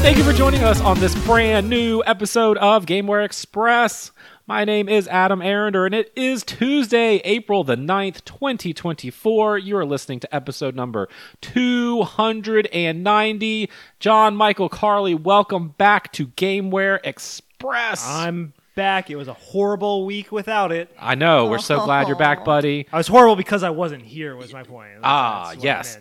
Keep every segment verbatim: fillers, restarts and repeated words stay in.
Thank you for joining us on this brand new episode of Gameware Express. My name is Adam Arender, and it is Tuesday, April the ninth, twenty twenty-four. You are listening to episode number two hundred ninety. John Michael Carley, welcome back to Gameware Express. I'm back. It was a horrible week without it. I know. We're so glad you're back, buddy. I was horrible because I wasn't here, was my point. That's, Ah, that's yes.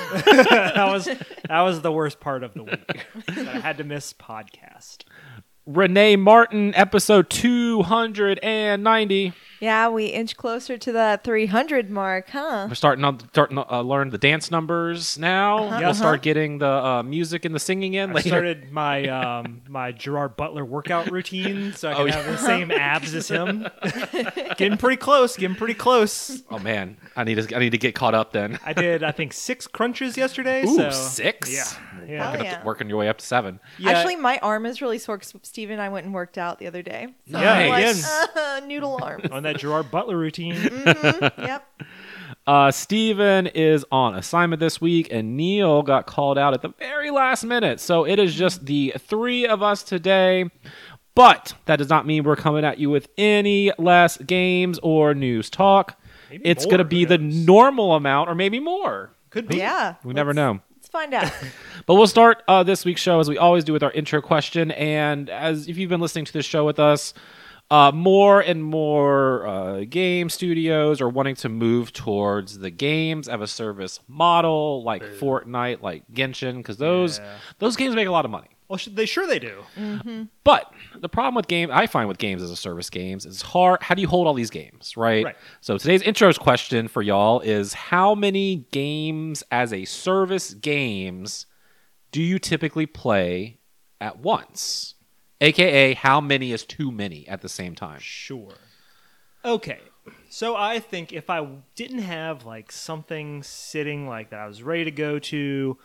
that was that was the worst part of the week. That I had to miss podcast. Renee Martin, episode two hundred ninety. Yeah, we inch closer to that three hundred mark, huh? We're starting to starting to uh, learn the dance numbers now. Uh-huh, We'll start uh-huh. getting the uh, music and the singing in I later. started my um, my Gerard Butler workout routine so I can Oh, have yeah. the same abs as him. Getting pretty close. Getting pretty close. Oh man, I need to I need to get caught up then. I did, I think, six crunches yesterday. Ooh, so, six? Yeah. yeah. Hell Working, yeah. up, working your way up to seven. Yeah. Actually, my arm is really sore 'cause Steve and I went and worked out the other day. So Yeah, I'm like, again. uh, noodle arms. on that Gerard Butler routine. Mm-hmm, yep. Uh, Steven is on assignment this week, and Neil got called out at the very last minute. So it is just the three of us today. But that does not mean we're coming at you with any less games or news talk. Maybe It's more, going to be who the knows? normal amount, or maybe more. Could be. Yeah. We never let's- know. Let's find out. But we'll start uh, this week's show as we always do with our intro question. And as if you've been listening to this show with us, uh, more and more uh, game studios are wanting to move towards the games as a service model, like Fortnite, like Genshin, because those Yeah. those games make a lot of money. Well, sh- they sure they do. But the problem with game I find with games as a service games is hard. How do you hold all these games, right? Right. So today's intro's question for y'all is: how many games as a service games do you typically play at once? A K A, how many is too many at the same time? Sure. Okay. So I think if I didn't have like something sitting like that I was ready to go to,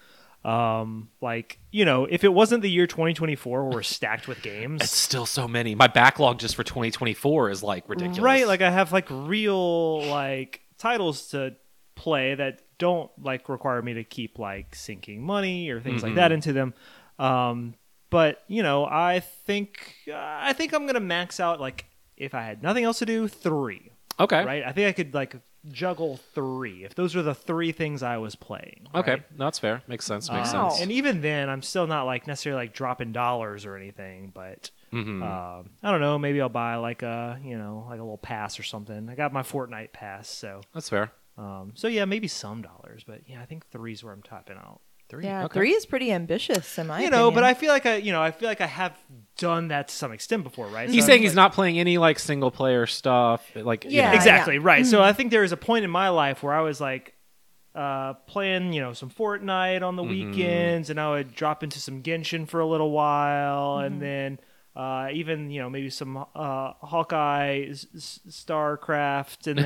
um, like, you know, if it wasn't the year twenty twenty-four where we're stacked with It's games, still so many. My backlog just for twenty twenty-four is like ridiculous. right? Like I have like real like titles to play that don't like require me to keep like sinking money or things like Mhm. that into them. Um, but you know, I think uh, I think I'm gonna max out like if I had nothing else to do, three. Okay. Right? I think I could like juggle three if those were the three things I was playing. Okay. right? No, that's fair. Makes sense. Makes Wow. sense. And even then, I'm still not like necessarily like dropping dollars or anything, but Mhm. um, I don't know. Maybe I'll buy like a you know like a little pass or something. I got my Fortnite pass, so That's fair. um, so yeah, maybe some dollars, but yeah, I think three's where I'm topping out. Three. Yeah, Okay. three is pretty ambitious in my You know, opinion. but I feel like I you know I feel like I have done that to some extent before, right? He's So saying I'm he's like- not playing any like single player stuff. Like you Yeah. know. Exactly, right. So I think there was a point in my life where I was like uh, playing, you know, some Fortnite on the weekends, and I would drop into some Genshin for a little while, and then uh, even, you know, maybe some uh, Hawkeye, s- s- StarCraft in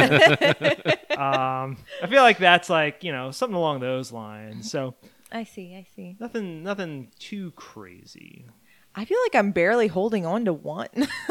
there. um, I feel like that's like, you know, something along those lines. So I see, I see. nothing, nothing too crazy. I feel like I'm barely holding on to one.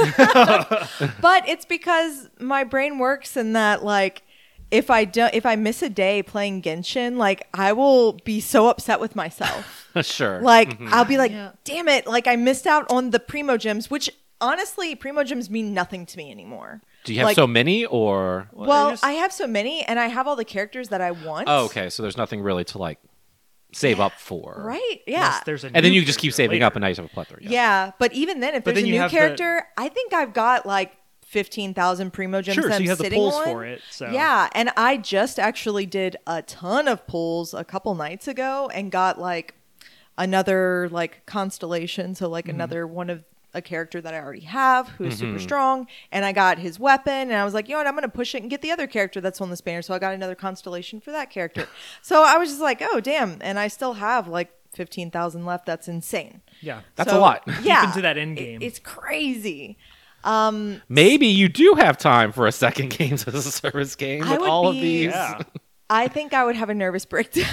But it's because my brain works in that like if I do if I miss a day playing Genshin, like I will be so upset with myself. Sure. Like I'll be like, Yeah. damn it, like I missed out on the Primo Gems, which honestly, Primo Gems mean nothing to me anymore. Do you have like- so many or? Well, Well, just- I have so many and I have all the characters that I want. Oh, okay. So there's nothing really to like save up for. Right? Yeah. Unless there's a And then new you just keep character saving later. up and now you have a plethora. Yeah, but even then, if But there's then a you new have the- character, I think I've got like fifteen thousand Primo Gems Sure, that so I'm you have the sitting pulls on. for it. So Yeah, and I just actually did a ton of pulls a couple nights ago and got like another like constellation, so like another one of a character that I already have who is super strong, and I got his weapon, and I was like, you know what, I'm gonna push it and get the other character that's on this banner, so I got another constellation for that character. So I was just like, oh damn, and I still have like fifteen thousand left. That's insane. yeah, That's So, a lot. Yeah, into that end game. it- it's crazy. Um, Maybe you do have time for a second games as a service game I with would all of be- these. yeah. I think I would have a nervous breakdown.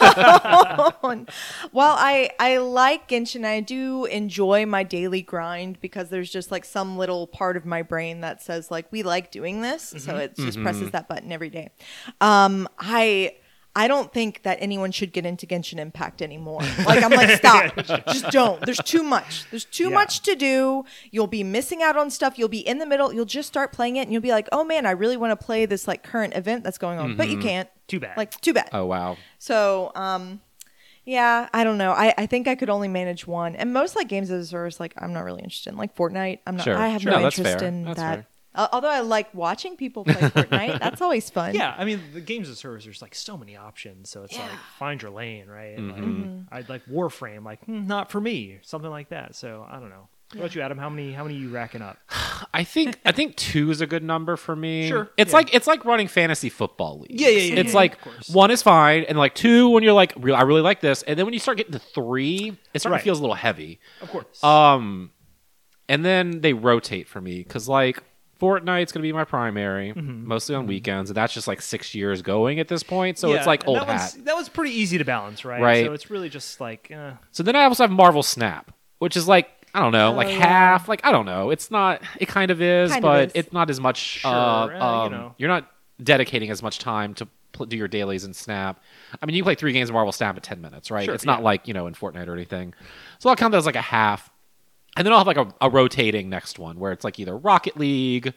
While I I like Genshin, I do enjoy my daily grind because there's just like some little part of my brain that says like we like doing this, so it just presses that button every day. Um, I I don't think that anyone should get into Genshin Impact anymore. Like, I'm like, stop. Just don't. There's too much. There's too Yeah. much to do. You'll be missing out on stuff. You'll be in the middle. You'll just start playing it and you'll be like, oh man, I really want to play this like current event that's going on. But you can't. Too bad. Like, too bad. Oh wow. So, um, yeah, I don't know. I, I think I could only manage one. And most like games as a service, like I'm not really interested in. Like Fortnite, I'm not. Sure. I have Sure. no No, that's interest fair. in That's that. fair. Uh, although I like watching people play Fortnite, that's always fun. Yeah, I mean, the games of service, there's like so many options. So it's Yeah. like find your lane, right? Mm-hmm. Like, Mm-hmm. I'd like Warframe, like hmm, not for me, something like that. So I don't know. What about you, Adam? How many? How many are you racking up? I think I think two is a good number for me. Sure, It's yeah. like it's like running fantasy football leagues. Yeah, yeah, yeah, It's yeah, like of course. one is fine, and like two when you're like, "Real- I really like this, and then when you start getting to three, it starts Right. to feels a little heavy. Of course. Um, and then they rotate for me because like Fortnite's gonna be my primary, Mm-hmm. mostly on weekends, and that's just like six years going at this point. So Yeah, it's like and old that hat. Was, that was pretty easy to balance, right? Right. So it's really just like, uh, So then I also have Marvel Snap, which is like I don't know, Oh, like yeah. half. Like I don't know. It's not. It kind of is, Kind of but is. it's not as much. Sure, uh, uh, you um, know. You're not dedicating as much time to pl- do your dailies in Snap. I mean, you play three games of Marvel Snap at ten minutes, right? Sure, it's not yeah. like you know in Fortnite or anything. So I'll count that as like a half. And then I'll have like a, a rotating next one where it's like either Rocket League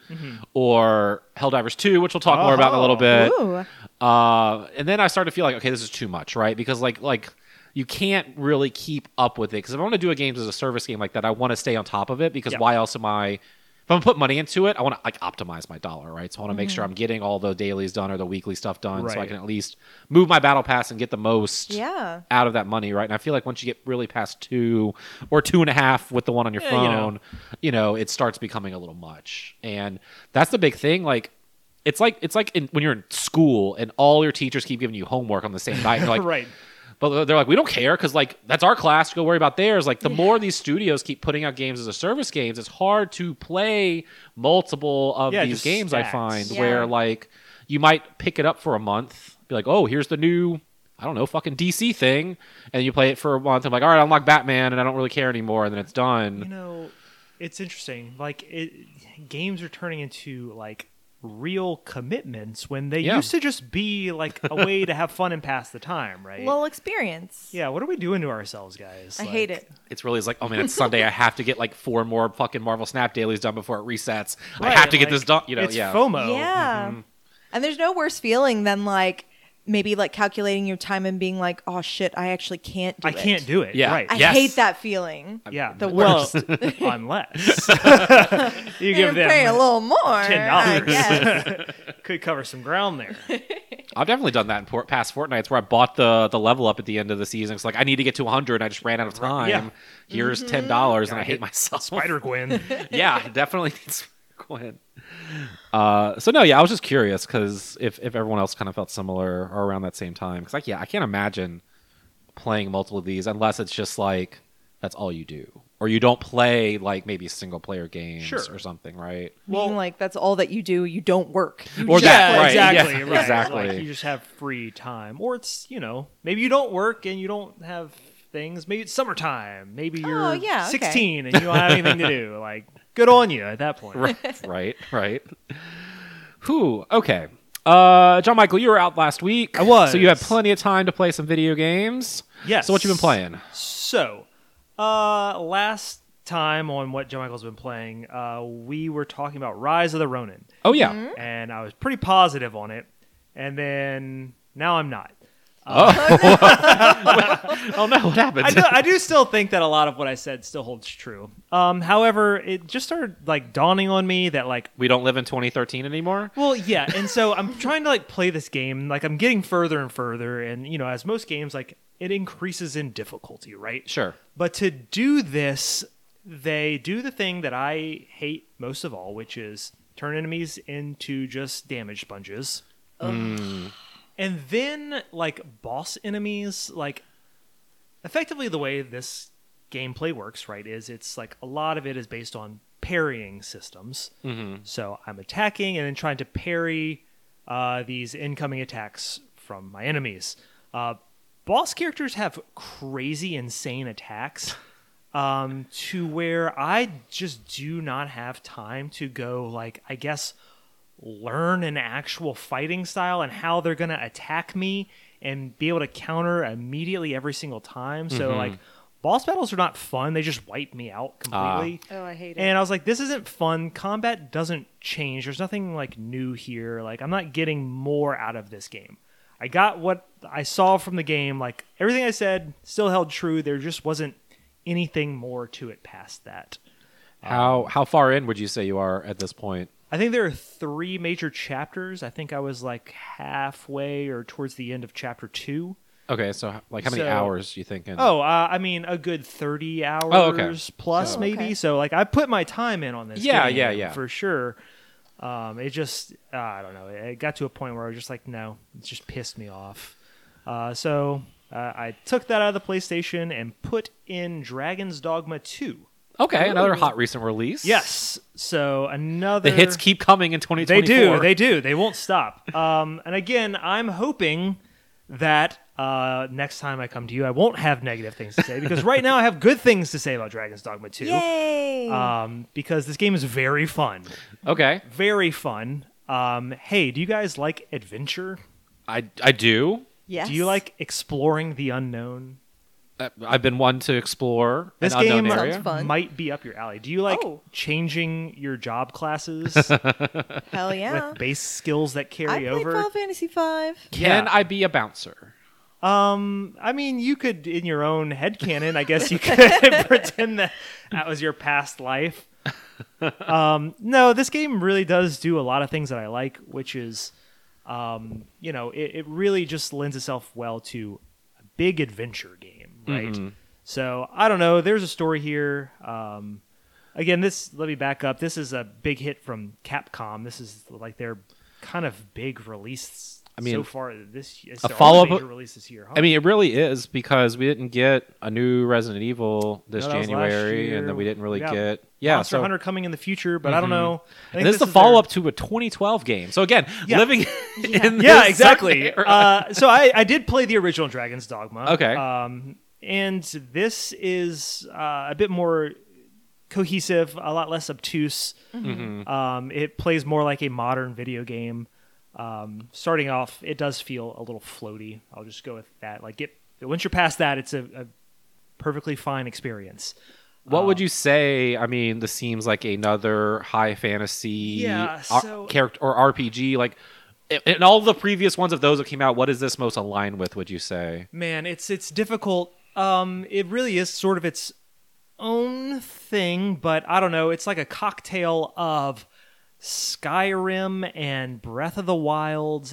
or Helldivers two, which we'll talk more about in a little Oh. bit. Ooh. Uh, and then I start to feel like, okay, this is too much, right? Because like like you can't really keep up with it. Because if I want to do a game as a service game like that, I want to stay on top of it. Because Yeah. why else am I? If I'm gonna put money into it, I want to like optimize my dollar, right? So I want to make sure I'm getting all the dailies done or the weekly stuff done, so I Right. can at least move my battle pass and get the most Yeah. out of that money, right? And I feel like once you get really past two or two and a half with the one on your Yeah, phone, you know. you know, it starts becoming a little much. And that's the big thing. Like, it's like it's like in, when you're in school and all your teachers keep giving you homework on the same night. And you're like, right. but they're like, we don't care because like that's our class. Go worry about theirs. Like the more these studios keep putting out games as a service games, it's hard to play multiple of Yeah, these just games. I stacks. find Yeah. where like you might pick it up for a month, be like, oh, here's the new. I don't know, fucking D C thing, and you play it for a month. I'm like, all right, I unlock Batman, and I don't really care anymore, and then it's done. You know, it's interesting. Like, it, games are turning into like real commitments when they Yeah. used to just be like a way to have fun and pass the time, right? Little experience. yeah. What are we doing to ourselves, guys? I Like, hate it. It's really it's like, oh man, it's Sunday. I have to get like four more fucking Marvel Snap dailies done before it resets. I right, have to get like, this done. You know, it's yeah. FOMO. Yeah. And there's no worse feeling than like maybe like calculating your time and being like, oh shit, I actually can't do I it. can't do it. Yeah. Right. I Yes. hate that feeling. Yeah. The well, worst. unless you You're give them paying a little more. ten I dollars, guess. could cover some ground there. I've definitely done that in por- past fortnights where I bought the the level up at the end of the season. It's like I need to get to one hundred. I just ran out of time. yeah. Here's ten dollars, and I Gotta hate hit myself. Spider Gwen. Yeah, I definitely needs Gwen. Uh, so no, yeah, I was just curious because if if everyone else kind of felt similar or around that same time, because like yeah, I can't imagine playing multiple of these unless it's just like that's all you do, or you don't play like maybe single player games Sure. or something, right? Being like that's all that you do. You don't work. You Or just that, yeah, right, exactly, yeah, right. exactly. Like you just have free time, or it's you know maybe you don't work and you don't have things. Maybe it's summertime. Maybe you're Oh, yeah, okay. sixteen and you don't have anything to do. Like good on you at that point. right, right, right. Whew. Okay. Uh, John Michael, you were out last week. I was. So you had plenty of time to play some video games. Yes. So what you been playing? So, uh, last time on what Joe Michael's been playing, uh, we were talking about Rise of the Ronin, Oh yeah. and I was pretty positive on it, and then now I'm not. Oh no, what happened? I do, I do still think that a lot of what I said still holds true. Um, however, it just started like dawning on me that like, We don't live in twenty thirteen anymore. well, yeah, and so I'm trying to like play this game, like I'm getting further and further, and you know, as most games, like it increases in difficulty, right? Sure. But to do this, they do the thing that I hate most of all, which is turn enemies into just damage sponges. And then, like, boss enemies, like, effectively the way this gameplay works, right, is it's like a lot of it is based on parrying systems. Mm-hmm. So I'm attacking and then trying to parry uh, these incoming attacks from my enemies. Uh, boss characters have crazy, insane attacks um, to where I just do not have time to go, like, I guess, learn an actual fighting style and how they're going to attack me and be able to counter immediately every single time. So Mhm. like boss battles are not fun. They just wipe me out completely. Oh, I hate it. And I was like, this isn't fun. Combat doesn't change. There's nothing like new here. Like I'm not getting more out of this game. I got what I saw from the game. Like everything I said still held true. There just wasn't anything more to it past that. How how far in would you say you are at this point? I think there are three major chapters. I think I was like halfway or towards the end of chapter two. Okay, so like how many So- hours you thinking? Oh, uh, I mean a good thirty hours Oh, okay. plus So- maybe. Okay. So like I put my time in on this. Yeah, game, yeah, yeah. for sure. Um, it just uh, I don't know. It got to a point where I was just like, no, it just pissed me off. Uh, so uh, I took that out of the PlayStation and put in Dragon's Dogma two. Okay, another Ooh. hot recent release. Yes. So another The hits keep coming in twenty They twenty-four. do. They do. They won't stop. Um, and again, I'm hoping that uh, next time I come to you, I won't have negative things to say because right now I have good things to say about Dragon's Dogma two. Yay! Um, because this game is very fun. Okay, Very fun. Um, hey, do you guys like adventure? I I do. yes. Do you like exploring the unknown? Uh, I've been one to explore This an unknown game Sounds area. fun. might be up your alley. Do you like Oh. changing your job classes Hell yeah. with base skills that I carry played over? Final Fantasy five. Can Yeah. I be a bouncer? Um, I mean, you could, in your own headcanon, I guess you could pretend that that was your past life. Um, no, this game really does do a lot of things that I like, which is, um, you know, it, it really just lends itself well to a big adventure game, right? Mhm. So, I don't know. There's a story here. Um, again, this, let me back up. This is a big hit from Capcom. This is like their kind of big release I mean, so far this it's a their only follow-up- major release this year. Huh? I mean, it really is because we didn't get a new Resident Evil this No, that was last January, year. and then we didn't really We got get yeah. Monster So Hunter coming in the future, but I don't Mhm. know. I think and this is the their- follow up to a twenty twelve game. So again, Yeah. living in Yeah, this exactly. era. uh, so I, I did play the original Dragon's Dogma. Okay. Um, and this is uh, a bit more cohesive, a lot less obtuse. Mhm. Um, it plays more like a modern video game. Um, starting off, it does feel a little floaty. I'll just go with that. Like, get once you're past that, it's a, a perfectly fine experience. What would Um, you say? I mean, this seems like another high fantasy Yeah, ar- so- character or R P G. Like in- in all the previous ones of those that came out, what is this most aligned with? Would you say? Man, it's it's difficult. Um, it really is sort of its own thing, but I don't know. It's like a cocktail of Skyrim and Breath of the Wild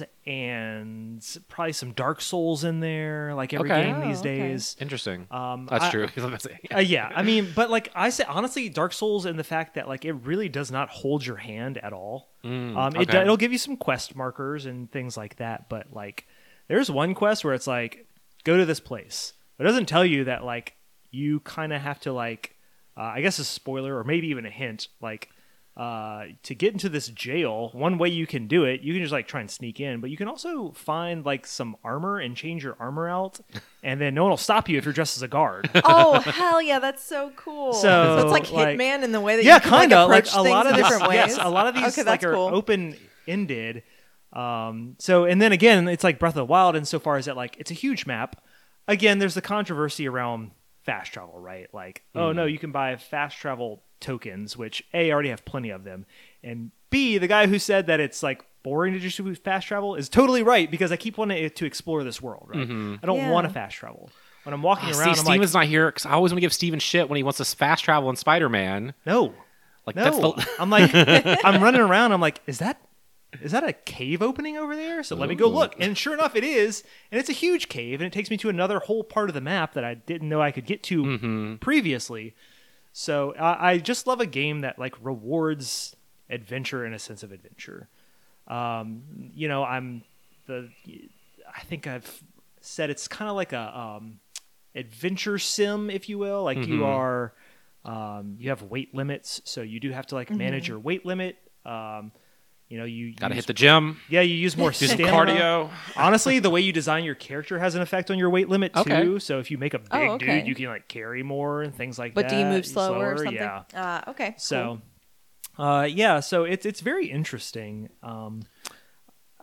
and probably some Dark Souls in there, like every Okay. game Oh, these okay. days. Interesting. Um, That's I- true. Uh, yeah, I mean, but like I say, honestly, Dark Souls and the fact that like it really does not hold your hand at all. Mm, Um, it, okay. it'll give you some quest markers and things like that, but like there's one quest where it's like go to this place. It doesn't tell you that like you kind of have to like uh, I guess a spoiler or maybe even a hint like uh, to get into this jail. One way you can do it, you can just like try and sneak in, but you can also find like some armor and change your armor out, and then no one will stop you if you're dressed as a guard. Oh hell yeah, that's so cool. So, it's like like- Hitman in the way that yeah, you can kind like, of like approach a things lot of in these. different ways. Yes, a lot of these Okay, like that's are cool. open ended. Um, so and then again, it's like Breath of the Wild insofar as that like it's a huge map. Again, there's the controversy around fast travel, right? Like, oh no, you can buy fast travel tokens, which A, I already have plenty of them, and B, the guy who said that it's like boring to just do fast travel is totally right because I keep wanting to explore this world, right? I don't Yeah. want to fast travel. When I'm walking Ah, around, see, I'm like, Steven's not here because I always want to give Steven shit when he wants to fast travel in Spider Man. no, Like no. that's the I'm like, I'm running around. I'm like, is that is that a cave opening over there? So let me go Ooh. look. And sure enough, it is. And it's a huge cave, and it takes me to another whole part of the map that I didn't know I could get to Mhm. previously. So I, I just love a game that like rewards adventure and a sense of adventure. Um, you know, I'm the. I think I've said it's kind of like a um, adventure sim, if you will. Like you Mhm. are, um, you have weight limits, so you do have to like manage your weight limit. Um, you know, you gotta use, hit the gym, yeah, you use more do some stamina. cardio. Honestly, the way you design your character has an effect on your weight limit too. Okay. So if you make a big Oh, okay. dude, you can like carry more and things like But that. do you move slower, or something? Yeah. Uh, okay. So, uh, yeah. So it's it's very interesting. Um,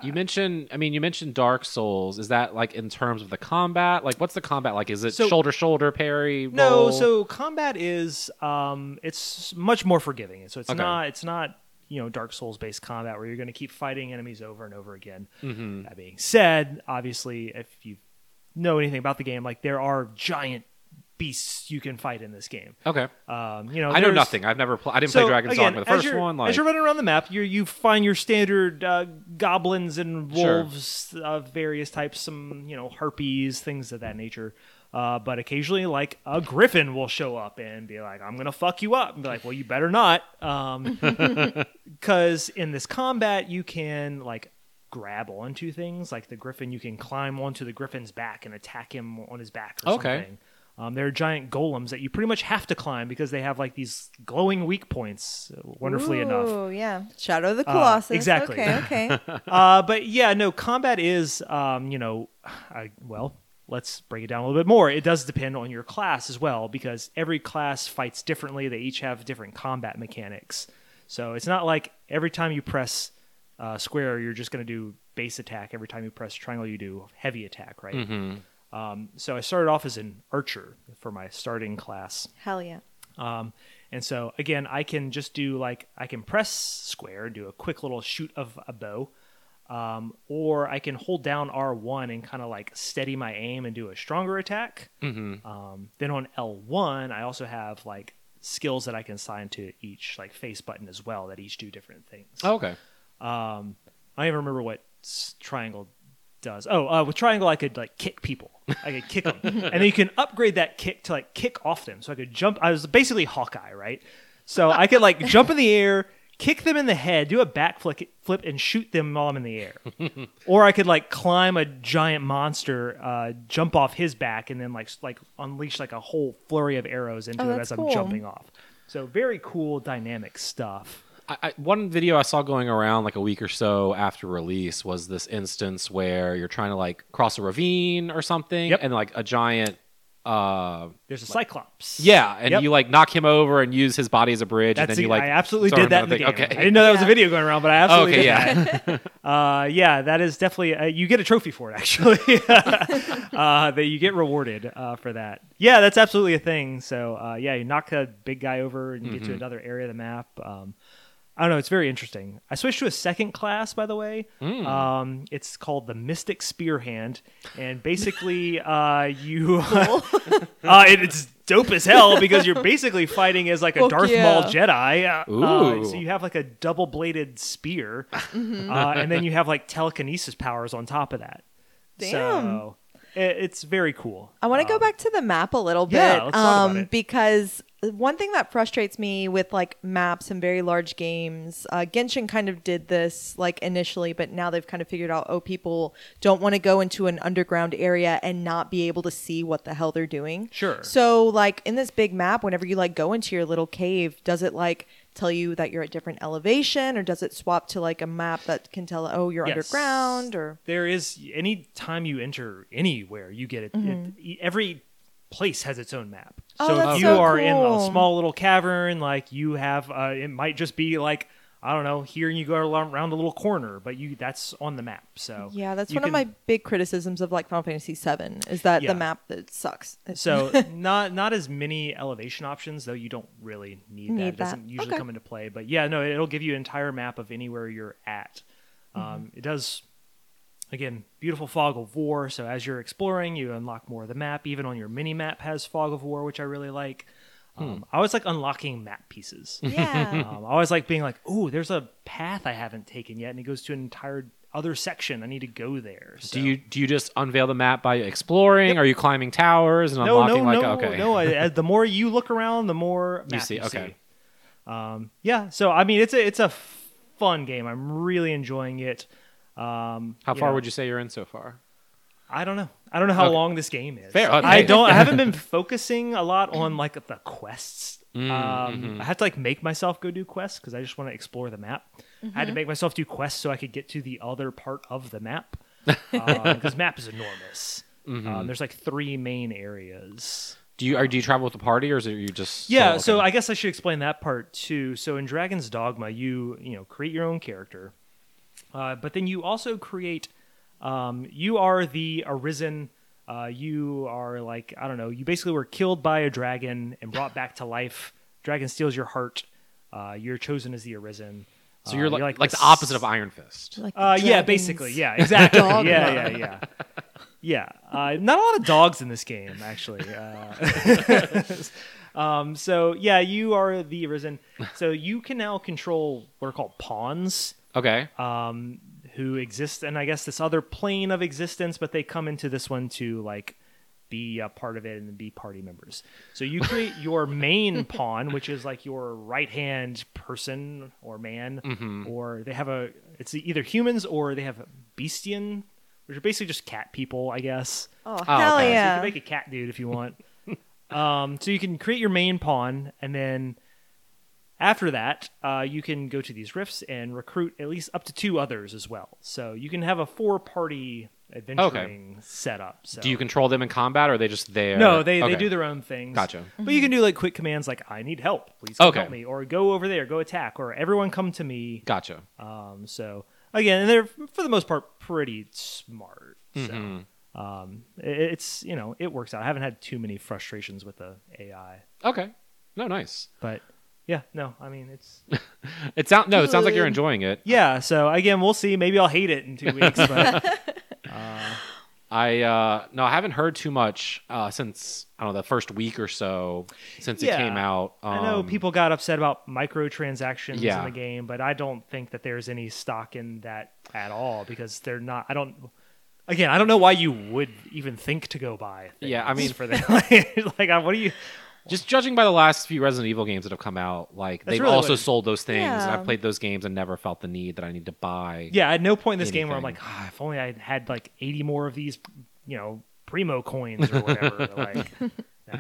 You mentioned, I mean, you mentioned Dark Souls. Is that like in terms of the combat? Like, what's the combat like? Is it So- shoulder shoulder parry? No, roll? so combat is um, it's much more forgiving. So it's Okay. not it's not you know Dark Souls based combat where you're going to keep fighting enemies over and over again. Mm-hmm. That being said, obviously, if you know anything about the game, like there are giant beasts you can fight in this game. Okay. Um, you know, I know there's- nothing. I've never played. I didn't So, play Dragon's again, Dogma, the as first you're- one. Like, As you're running around the map, you you find your standard uh, goblins and Sure. wolves of various types, some you know harpies, things of that nature. Uh, but occasionally, like a griffin will show up and be like, "I'm gonna fuck you up," and be like, "Well, you better not," because in this combat, you can like grab onto things. Like the griffin, you can climb onto the griffin's back and attack him on his back or Okay. something. Um, there are giant golems that you pretty much have to climb because they have like these glowing weak points. uh, Wonderfully enough, Ooh, yeah. Shadow of the Uh, Colossus. exactly. Okay, okay. uh, but yeah, no, combat is, um, you know, I, well, let's break it down a little bit more. It does depend on your class as well because every class fights differently. They each have different combat mechanics. So it's not like every time you press uh, square, you're just going to do base attack. Every time you press triangle, you do heavy attack, right? Mm-hmm. Um, so I started off as an archer for my starting class. Hell yeah. Um, and so again, I can just do like I can press square, do a quick little shoot of a bow, um, or I can hold down R one and kind of like steady my aim and do a stronger attack. Mm-hmm. Um, then on L one, I also have like skills that I can assign to each like face button as well that each do different things. Oh, okay. Um, I don't even remember what s- triangle does. Oh, uh, with triangle, I could like kick people. I could kick them, and then you can upgrade that kick to like kick off them. So I could jump. I was basically Hawkeye, right? So I could like jump in the air, kick them in the head, do a backflip, flip, and shoot them while I'm in the air. Or I could like climb a giant monster, uh, jump off his back, and then like s- like unleash like a whole flurry of arrows into Oh, him that's as cool. I'm jumping off. So very cool, dynamic stuff. I, I, one video I saw going around like a week or so after release was this instance where you're trying to like cross a ravine or something, Yep. and like a giant, uh, There's a Cyclops. yeah, and Yep. you like knock him over and use his body as a bridge, That's and then you the- like I absolutely throw did him that in down the thing. game. Okay, I didn't know that was a Yeah. video going around, but I absolutely okay, did yeah. that. Uh, yeah, that is definitely uh, you get a trophy for it actually. uh, that you get rewarded uh, for that. Yeah, that's absolutely a thing. So uh, yeah, you knock a big guy over and you get to another area of the map. Um, I don't know. It's very interesting. I switched to a second class, by the way. Um, it's called the Mystic Spear Hand, and basically, uh, you uh, it, it's dope as hell because you're basically fighting as like a Fuck Darth yeah. Maul Jedi. Uh, uh, Ooh. so you have like a double bladed spear, uh, and then you have like telekinesis powers on top of that. Damn. So it, it's very cool. I want to go Um, back to the map a little bit, Yeah, let's talk about um, it. because one thing that frustrates me with like maps and very large games, uh, Genshin kind of did this like initially, but now they've kind of figured out, oh, people don't want to go into an underground area and not be able to see what the hell they're doing. Sure. So like in this big map, whenever you like go into your little cave, does it like tell you that you're at different elevation, or does it swap to like a map that can tell, oh, you're Yes. underground, or There is any time you enter anywhere, you get it. it every place has its own map. Oh, so that's if you so are in a cool. small little cavern, like you have, uh, it might just be like I don't know, here and you go around a little corner, but you that's on the map. So yeah, that's you one of can- my big criticisms of like Final Fantasy seven is that Yeah. the map that sucks. It's- So not not as many elevation options, though you don't really need that. Need It doesn't that. usually Okay. come into play. But yeah, no, it'll give you an entire map of anywhere you're at. Mm-hmm. Um, it does, again, beautiful Fog of War. So as you're exploring, you unlock more of the map. Even on your mini map has Fog of War, which I really like. Um, I always like unlocking map pieces. yeah. Um, I always like being like, "Ooh, there's a path I haven't taken yet, and it goes to an entire other section. I need to go there." So. Do you do you just unveil the map by exploring? Are you climbing towers and No, unlocking no, like no, okay? no. I- as the more you look around, the more You map see, okay. Um, yeah. So I mean, it's a it's a fun game. I'm really enjoying it. Um, How far know, would you say you're in so far? I don't know. I don't know how Okay. long this game is. Fair, okay. I don't. I haven't been focusing a lot on like the quests. Mm, um, mhm. I have to like make myself go do quests because I just want to explore the map. I had to make myself do quests so I could get to the other part of the map because map is enormous. Mm-hmm. Um, there's like three main areas. Do you are do you travel with the party or is it you just Yeah, solo? so Okay. I guess I should explain that part too. So in Dragon's Dogma, you you know create your own character, Uh, but then you also create. Um, you are the Arisen. Uh, you are like I don't know. You basically were killed by a dragon and brought back to life. Dragon steals your heart. Uh, you're chosen as the Arisen. So you're Uh, like, like, this- the opposite of Iron Fist. Like Uh, the yeah, dragons. basically, yeah, exactly. Dogma. yeah, yeah, yeah, yeah. Uh, not a lot of dogs in this game, actually. Uh, um, so yeah, you are the Arisen. So you can now control what are called pawns, Okay. um, who exist, and I guess this other plane of existence, but they come into this one to like be a part of it and be party members. So you create your main pawn, which is like your right hand person or man, Mm-hmm. or they have a it's either humans or they have a bestian, which are basically just cat people, I guess. Oh, Oh, hell okay. So you yeah. can make a cat dude if you want. um, so you can create your main pawn, and then after that, uh, you can go to these rifts and recruit at least up to two others as well. So you can have a four-party adventuring setup. So. Do you control them in combat, or are they just there? No, they, Okay. they do their own things. Gotcha. But you can do like quick commands like "I need help, please come Okay. help me," or "Go over there, go attack," or "Everyone come to me." Gotcha. Um, so again, they're for the most part pretty smart. So Mm-hmm. um, it, it's you know it works out. I haven't had too many frustrations with the A I, Okay. No, nice. but yeah, no, I mean it's It sound no. It sounds like you're Good. enjoying it. yeah. So again, we'll see. Maybe I'll hate it in two weeks, but I uh no, I haven't heard too much uh since I don't know the first week or so since Yeah. it came out. Um, I know people got upset about microtransactions Yeah. in the game, but I don't think that there's any stock in that at all because they're not. I don't. Again, I don't know why you would even think to go buy. Things Yeah, I mean- for that. like, I- what do you? Just judging by the last few Resident Evil games that have come out, like That's they've really also what it- sold those things, and Yeah. I've played those games and never felt the need that I need to buy. Yeah, at no point in this game where I'm Anything. like, ah, if only I had like eighty more of these, you know, primo coins or whatever. like, no.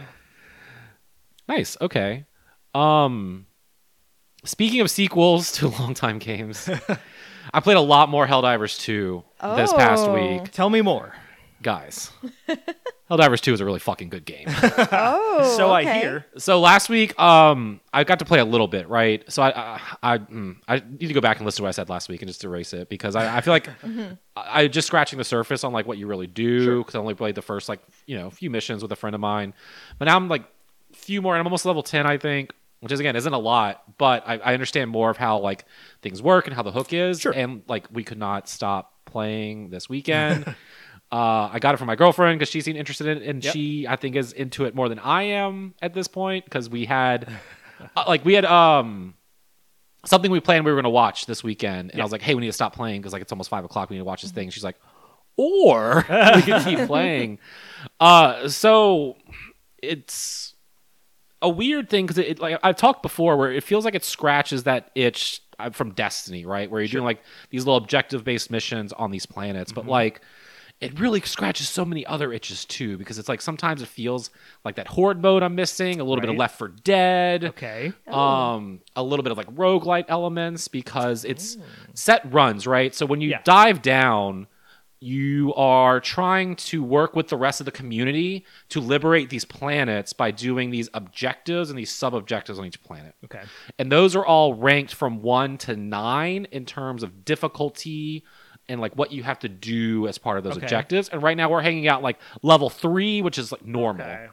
Nice. Okay. Um, speaking of sequels to longtime games, I played a lot more Helldivers two this past Oh. week, Tell me more. guys. Helldivers two is a really fucking good game. Oh, so I okay. hear. So last week, um, I got to play a little bit, right? So I, I, I, mm, I need to go back and listen to what I said last week and just erase it because I, I feel like I, I just scratching the surface on like what you really do because I only played the first like you know few missions with a friend of mine, but now I'm like a few more and I'm almost level ten, I think, which is again isn't a lot, but I, I understand more of how like things work and how the hook is, Sure. and like we could not stop playing this weekend. Uh, I got it from my girlfriend because she seemed interested in it, and Yep. she, I think, is into it more than I am at this point because we had, uh, like, we had um something we planned we were going to watch this weekend, and I Yeah. was like, hey, we need to stop playing because like it's almost five o'clock. We need to watch this thing. She's like, or we could keep playing. Uh, so it's a weird thing because it, it like I've talked before where it feels like it scratches that itch uh, from Destiny, right? Where you're doing like these little objective based missions on these planets, but like. It really scratches so many other itches too, because it's like sometimes it feels like that horde mode I'm missing, a little bit of Right. Left four Dead, Okay. um, a little bit of like roguelite elements because it's set runs, right? So when you Yeah. dive down, you are trying to work with the rest of the community to liberate these planets by doing these objectives and these sub objectives on each planet. Okay. And those are all ranked from one to nine in terms of difficulty and like what you have to do as part of those Okay. objectives. And right now we're hanging out like level three, which is like normal. Okay.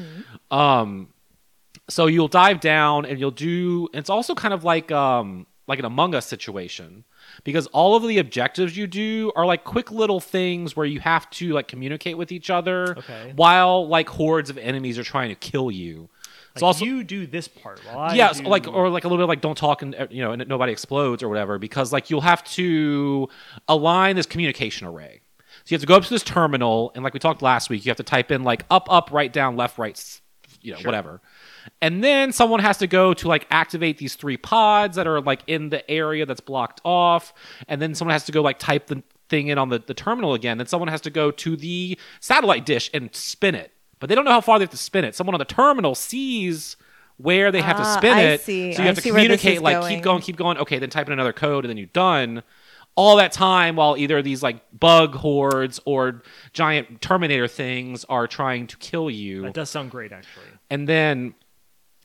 Um, so you'll dive down and you'll do. It's also kind of like um like an Among Us situation because all of the objectives you do are like quick little things where you have to like communicate with each other Okay. while like hordes of enemies are trying to kill you. It's Like, also you do this part while I yes, do... like or like a little bit like don't talk and uh, you know and nobody explodes or whatever because like you'll have to align this communication array. So you have to go up to this terminal and like we talked last week, you have to type in like up, up, right, down, left, right, s- you know, Sure. whatever. And then someone has to go to like activate these three pods that are like in the area that's blocked off. And then someone has to go like type the thing in on the, the terminal again. Then someone has to go to the satellite dish and spin it. But they don't know how far they have to spin it. Someone on the terminal sees where they have to Ah, spin I it. see. So you I have to see where this communicate is like going. keep going, keep going. Okay, then type in another code and then you're done. All that time while either these like bug hordes or giant Terminator things are trying to kill you. That does sound great, actually. And then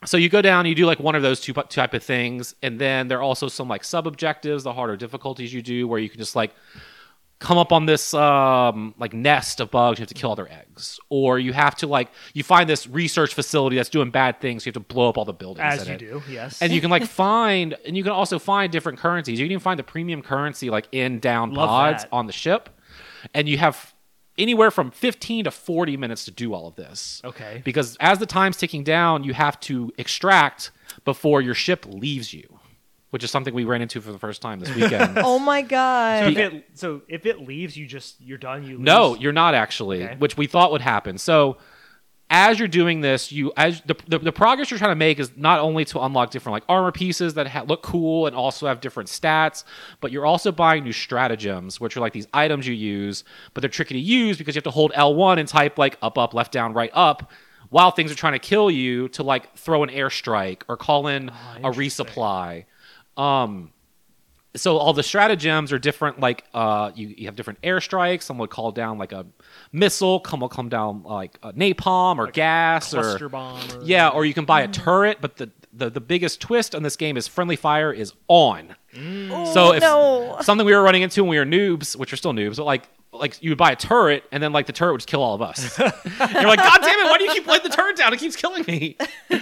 so you go down, you do like one of those two type of things, and then there are also some like sub objectives, the harder difficulties you do, where you can just like come up on this um, like nest of bugs. You have to kill all their eggs, or you have to like you find this research facility that's doing bad things. So you have to blow up all the buildings. As in you it. do, yes. And you can like find, and you can also find different currencies. You can even find the premium currency like in down Love pods that. on the ship, and you have anywhere from fifteen to forty minutes to do all of this. Okay. Because as the time's ticking down, you have to extract before your ship leaves you, which is something we ran into for the first time this weekend. Oh my So god. if it so if it leaves, you just you're done. You lose. No, you're not actually, Okay. which we thought would happen. So as you're doing this, you as the, the the progress you're trying to make is not only to unlock different like armor pieces that ha- look cool and also have different stats, but you're also buying new stratagems, which are like these items you use, but they're tricky to use because you have to hold L one and type like up, up, left, down, right, up, while things are trying to kill you to like throw an airstrike or call in Oh, a resupply. Um, so all the stratagems are different. Like uh, you, you have different airstrikes. Some will call down like a missile. Some will come down like a napalm or gas cluster or bomb. Or, yeah, or you can buy a turret. But the, the the biggest twist on this game is friendly fire is on. So if no. something we were running into when we were noobs, which are still noobs, but like like you would buy a turret and then like the turret would just kill all of us. You're like, God damn it! Why do you keep laying the turret down? It keeps killing me.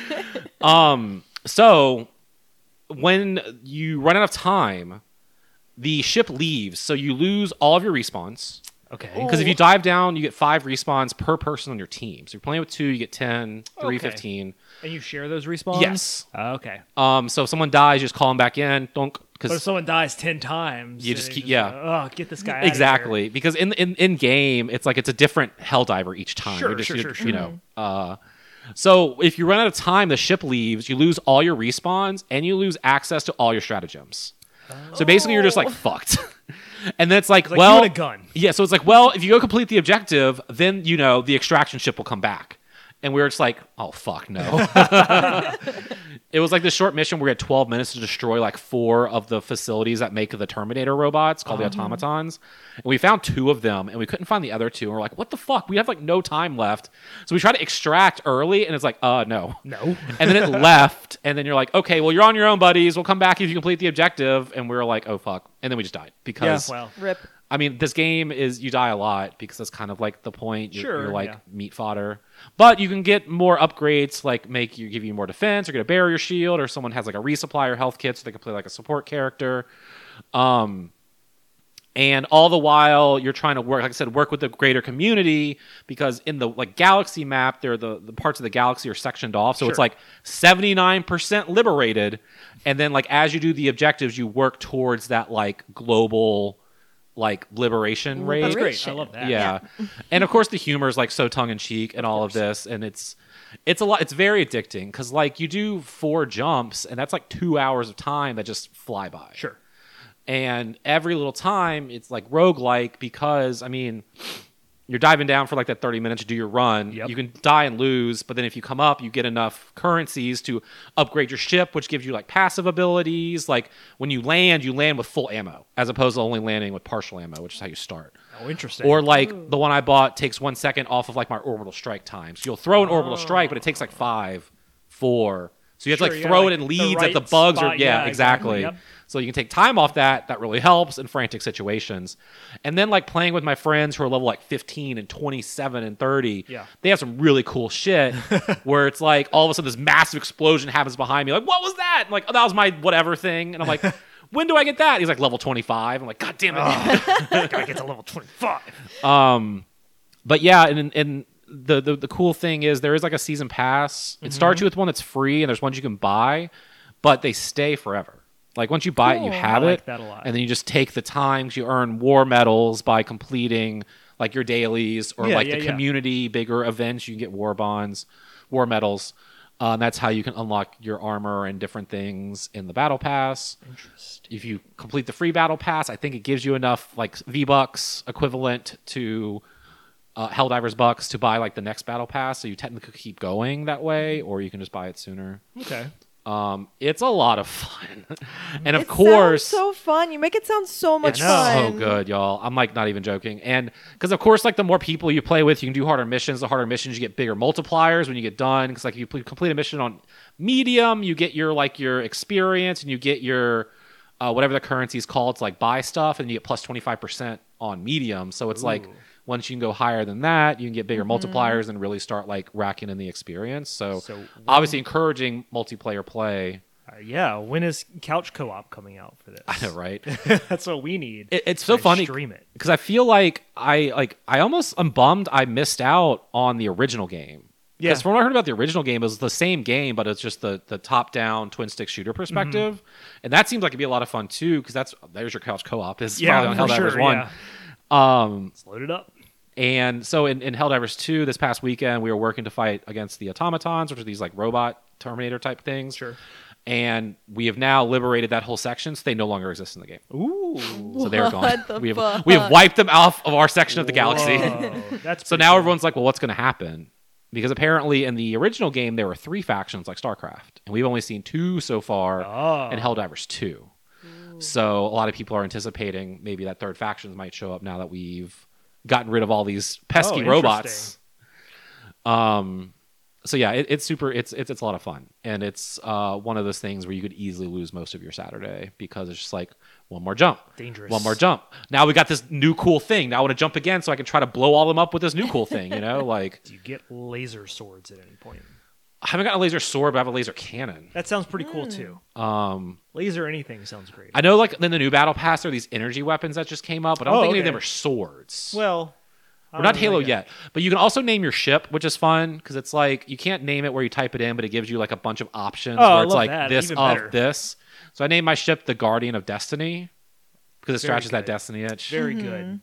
um. So when you run out of time, the ship leaves, so you lose all of your respawns. Okay. Because if you dive down, you get five respawns per person on your team. So you're playing with two, you get ten, three, Okay. fifteen. And you share those respawns? Yes. Oh, okay. Um, so if someone dies, you just call them back in. Don't But if because someone dies ten times, You then just they keep- yeah. uh, oh, get this guy out of exactly because in in in game it's like it's a different Helldiver each time. Sure, You're just, sure, you're- sure, You sure. know. Uh, so if you run out of time, the ship leaves. You lose all your respawns and you lose access to all your stratagems. So basically, you're just like fucked. And then it's like, It's like well, you and a gun. yeah. So it's like, well, if you go complete the objective, then you know the extraction ship will come back. And we were just like, oh fuck no. It was like this short mission where we had twelve minutes to destroy like four of the facilities that make the Terminator robots called the automatons. And we found two of them and we couldn't find the other two. And we're like, what the fuck? We have like no time left. So we try to extract early and it's like, uh, no. No. And then it left. And then you're like, okay, well, you're on your own, buddies. We'll come back if you complete the objective. And we were like, oh fuck. And then we just died because Well, Rip. I mean, this game is you die a lot because that's kind of like the point. You're, Sure, you're like yeah. meat fodder, but you can get more upgrades, like make you give you more defense, or get a barrier shield, or someone has like a resupply or health kit, so they can play like a support character. Um, and all the while you're trying to work, like I said, work with the greater community because in the like galaxy map, there the the parts of the galaxy are sectioned off, so it's Sure. like seventy-nine percent liberated, and then like as you do the objectives, you work towards that like global like liberation rate. that's great. I Liberation. love that. Yeah. And of course the humor is like so tongue in cheek and all of this, and it's it's a lot it's very addicting because like you do four jumps and that's like two hours of time that just fly by. Sure. And every little time it's like roguelike because I mean you're diving down for like that thirty minutes to do your run. Yep. You can die and lose, but then if you come up, you get enough currencies to upgrade your ship, which gives you like passive abilities. Like when you land, you land with full ammo, as opposed to only landing with partial ammo, which is how you start. Oh, interesting. Or like the one I bought takes one second off of like my orbital strike time. So you'll throw an orbital strike, but it takes like five, four. So you have Sure, to like yeah, throw like it in the leads right at the bugs spot. or yeah, Yeah, exactly. exactly. Yep. So you can take time off that. That really helps in frantic situations. And then like playing with my friends who are level like fifteen and twenty-seven and thirty. Yeah. They have some really cool shit where it's like all of a sudden this massive explosion happens behind me. Like, what was that? And like, oh, that was my whatever thing. And I'm like, when do I get that? He's like level twenty-five. I'm like, God damn it. Gotta get to level twenty-five. Um, but yeah, and and the, the the cool thing is there is like a season pass. It starts you with one that's free, and there's ones you can buy, but they stay forever. Like once you buy it, you Cool. have I like it, that a lot. and then you just take the time 'cause you earn war medals by completing like your dailies or Yeah, like yeah, the yeah. community bigger events. You can get war bonds, war medals. Uh, and that's how you can unlock your armor and different things in the battle pass. Interesting. If you complete the free battle pass, I think it gives you enough like V-Bucks equivalent to uh, Helldivers bucks to buy like the next battle pass. So you technically keep going that way, or you can just buy it sooner. Okay. Um, it's a lot of fun, and of It course, sounds so fun. You make it sound so much it's fun. so good, y'all. I'm like not even joking, and because of course, like the more people you play with, you can do harder missions. The harder missions, you get bigger multipliers when you get done. Because like if you pl- complete a mission on medium, you get your like your experience, and you get your uh, whatever the currency is called to like buy stuff, and you get plus twenty-five percent on medium. So it's Ooh. like once you can go higher than that, you can get bigger mm-hmm. multipliers and really start like racking in the experience. So, So when- obviously encouraging multiplayer play. Uh, yeah, when is couch co-op coming out for this? I know, right? That's what we need. It, it's so I funny Stream it. because I feel like I like I almost am bummed I missed out on the original game. Yeah. Because from what I heard about the original game, it was the same game, but it's just the the top down twin stick shooter perspective, mm-hmm. and that seems like it'd be a lot of fun too. Because that's there's your couch co-op. Is Yeah, probably on for Helldivers sure, one. yeah. Um, Let's load it up. And so in, in Helldivers two this past weekend, we were working to fight against the automatons, which are these like robot Terminator type things. Sure. And we have now liberated that whole section, so they no longer exist in the game. Ooh. So they're gone. What the we have fuck? we have wiped them off of our section of the galaxy. Whoa, that's So pretty now cool. everyone's like, well, what's going to happen? Because apparently in the original game there were three factions like StarCraft, and we've only seen two so far Oh. in Helldivers two. So a lot of people are anticipating maybe that third factions might show up now that we've gotten rid of all these pesky Oh, robots. Um, so yeah, it, it's super. It's it's it's a lot of fun, and it's uh, one of those things where you could easily lose most of your Saturday because it's just like one more jump, Dangerous. one more jump. Now we got this new cool thing. Now I want to jump again so I can try to blow all them up with this new cool thing. You know, like Do you get laser swords at any point? I haven't got a laser sword, but I have a laser cannon. That sounds pretty cool too. Um, Laser anything sounds great. I know like in the new battle pass there are these energy weapons that just came up, but I don't Oh, think any of okay. them are swords. well, I We're don't not know Halo yet. yet, but you can also name your ship, which is fun because it's like you can't name it where you type it in, but it gives you like a bunch of options Oh, I where it's love like that. this Even of better. this. So I named my ship the Guardian of Destiny because it Very scratches that good. Destiny itch. Very good.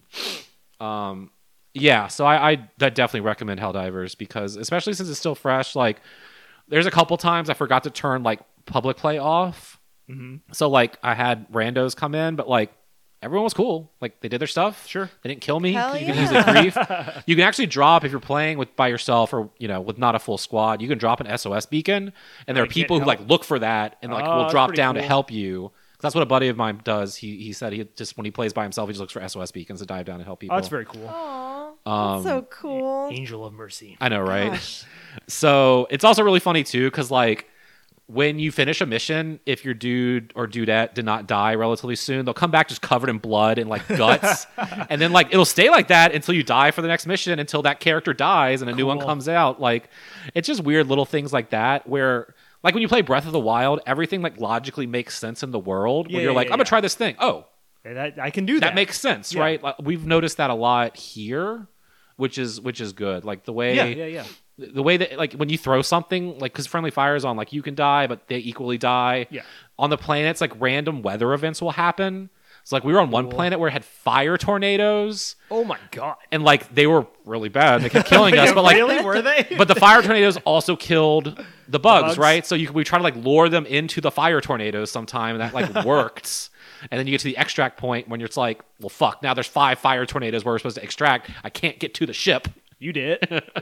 Um, yeah, so I, I I definitely recommend Helldivers because especially since it's still fresh. Like, there's a couple times I forgot to turn like public play off. Mm-hmm. So like I had randos come in, but like everyone was cool. Like they did their stuff. Sure. They didn't kill me. Hell you can yeah. easily grief. You can actually drop if you're playing with by yourself or you know with not a full squad. You can drop an S O S beacon, and there are Like, get people who like help. look for that and like Oh, will that's drop pretty down to cool. help you. That's what a buddy of mine does. He he said he just when he plays by himself, he just looks for S O S beacons to dive down and help people. Oh, that's very cool. Aw, Um, that's so cool. Angel of Mercy. I know, right? Gosh. So it's also really funny too, because like when you finish a mission, if your dude or dudette did not die relatively soon, they'll come back just covered in blood and like guts, and then like it'll stay like that until you die for the next mission, until that character dies and a new one Cool. comes out. Like it's just weird little things like that where. Like when you play Breath of the Wild, everything like logically makes sense in the world. Yeah, where you're yeah, like, yeah, I'm gonna yeah. try this thing. Oh, Hey, that, I can do that. that makes sense, Yeah. right? Like, we've noticed that a lot here, which is which is good. Like the way Yeah, yeah, yeah. the way that like when you throw something like because friendly fire is on like you can die but they equally die Yeah. on the planets like random weather events will happen. It's like we were on one Cool. planet where it had fire tornadoes Oh my god. and like they were really bad, they kept killing us, Yeah, but like really were they? but the fire tornadoes also killed the bugs, bugs? right? So you we try to like lure them into the fire tornadoes sometime, and that like worked. And then you get to the extract point when you're like, well, fuck, now there's five fire tornadoes where we're supposed to extract. I can't get to the ship. You did.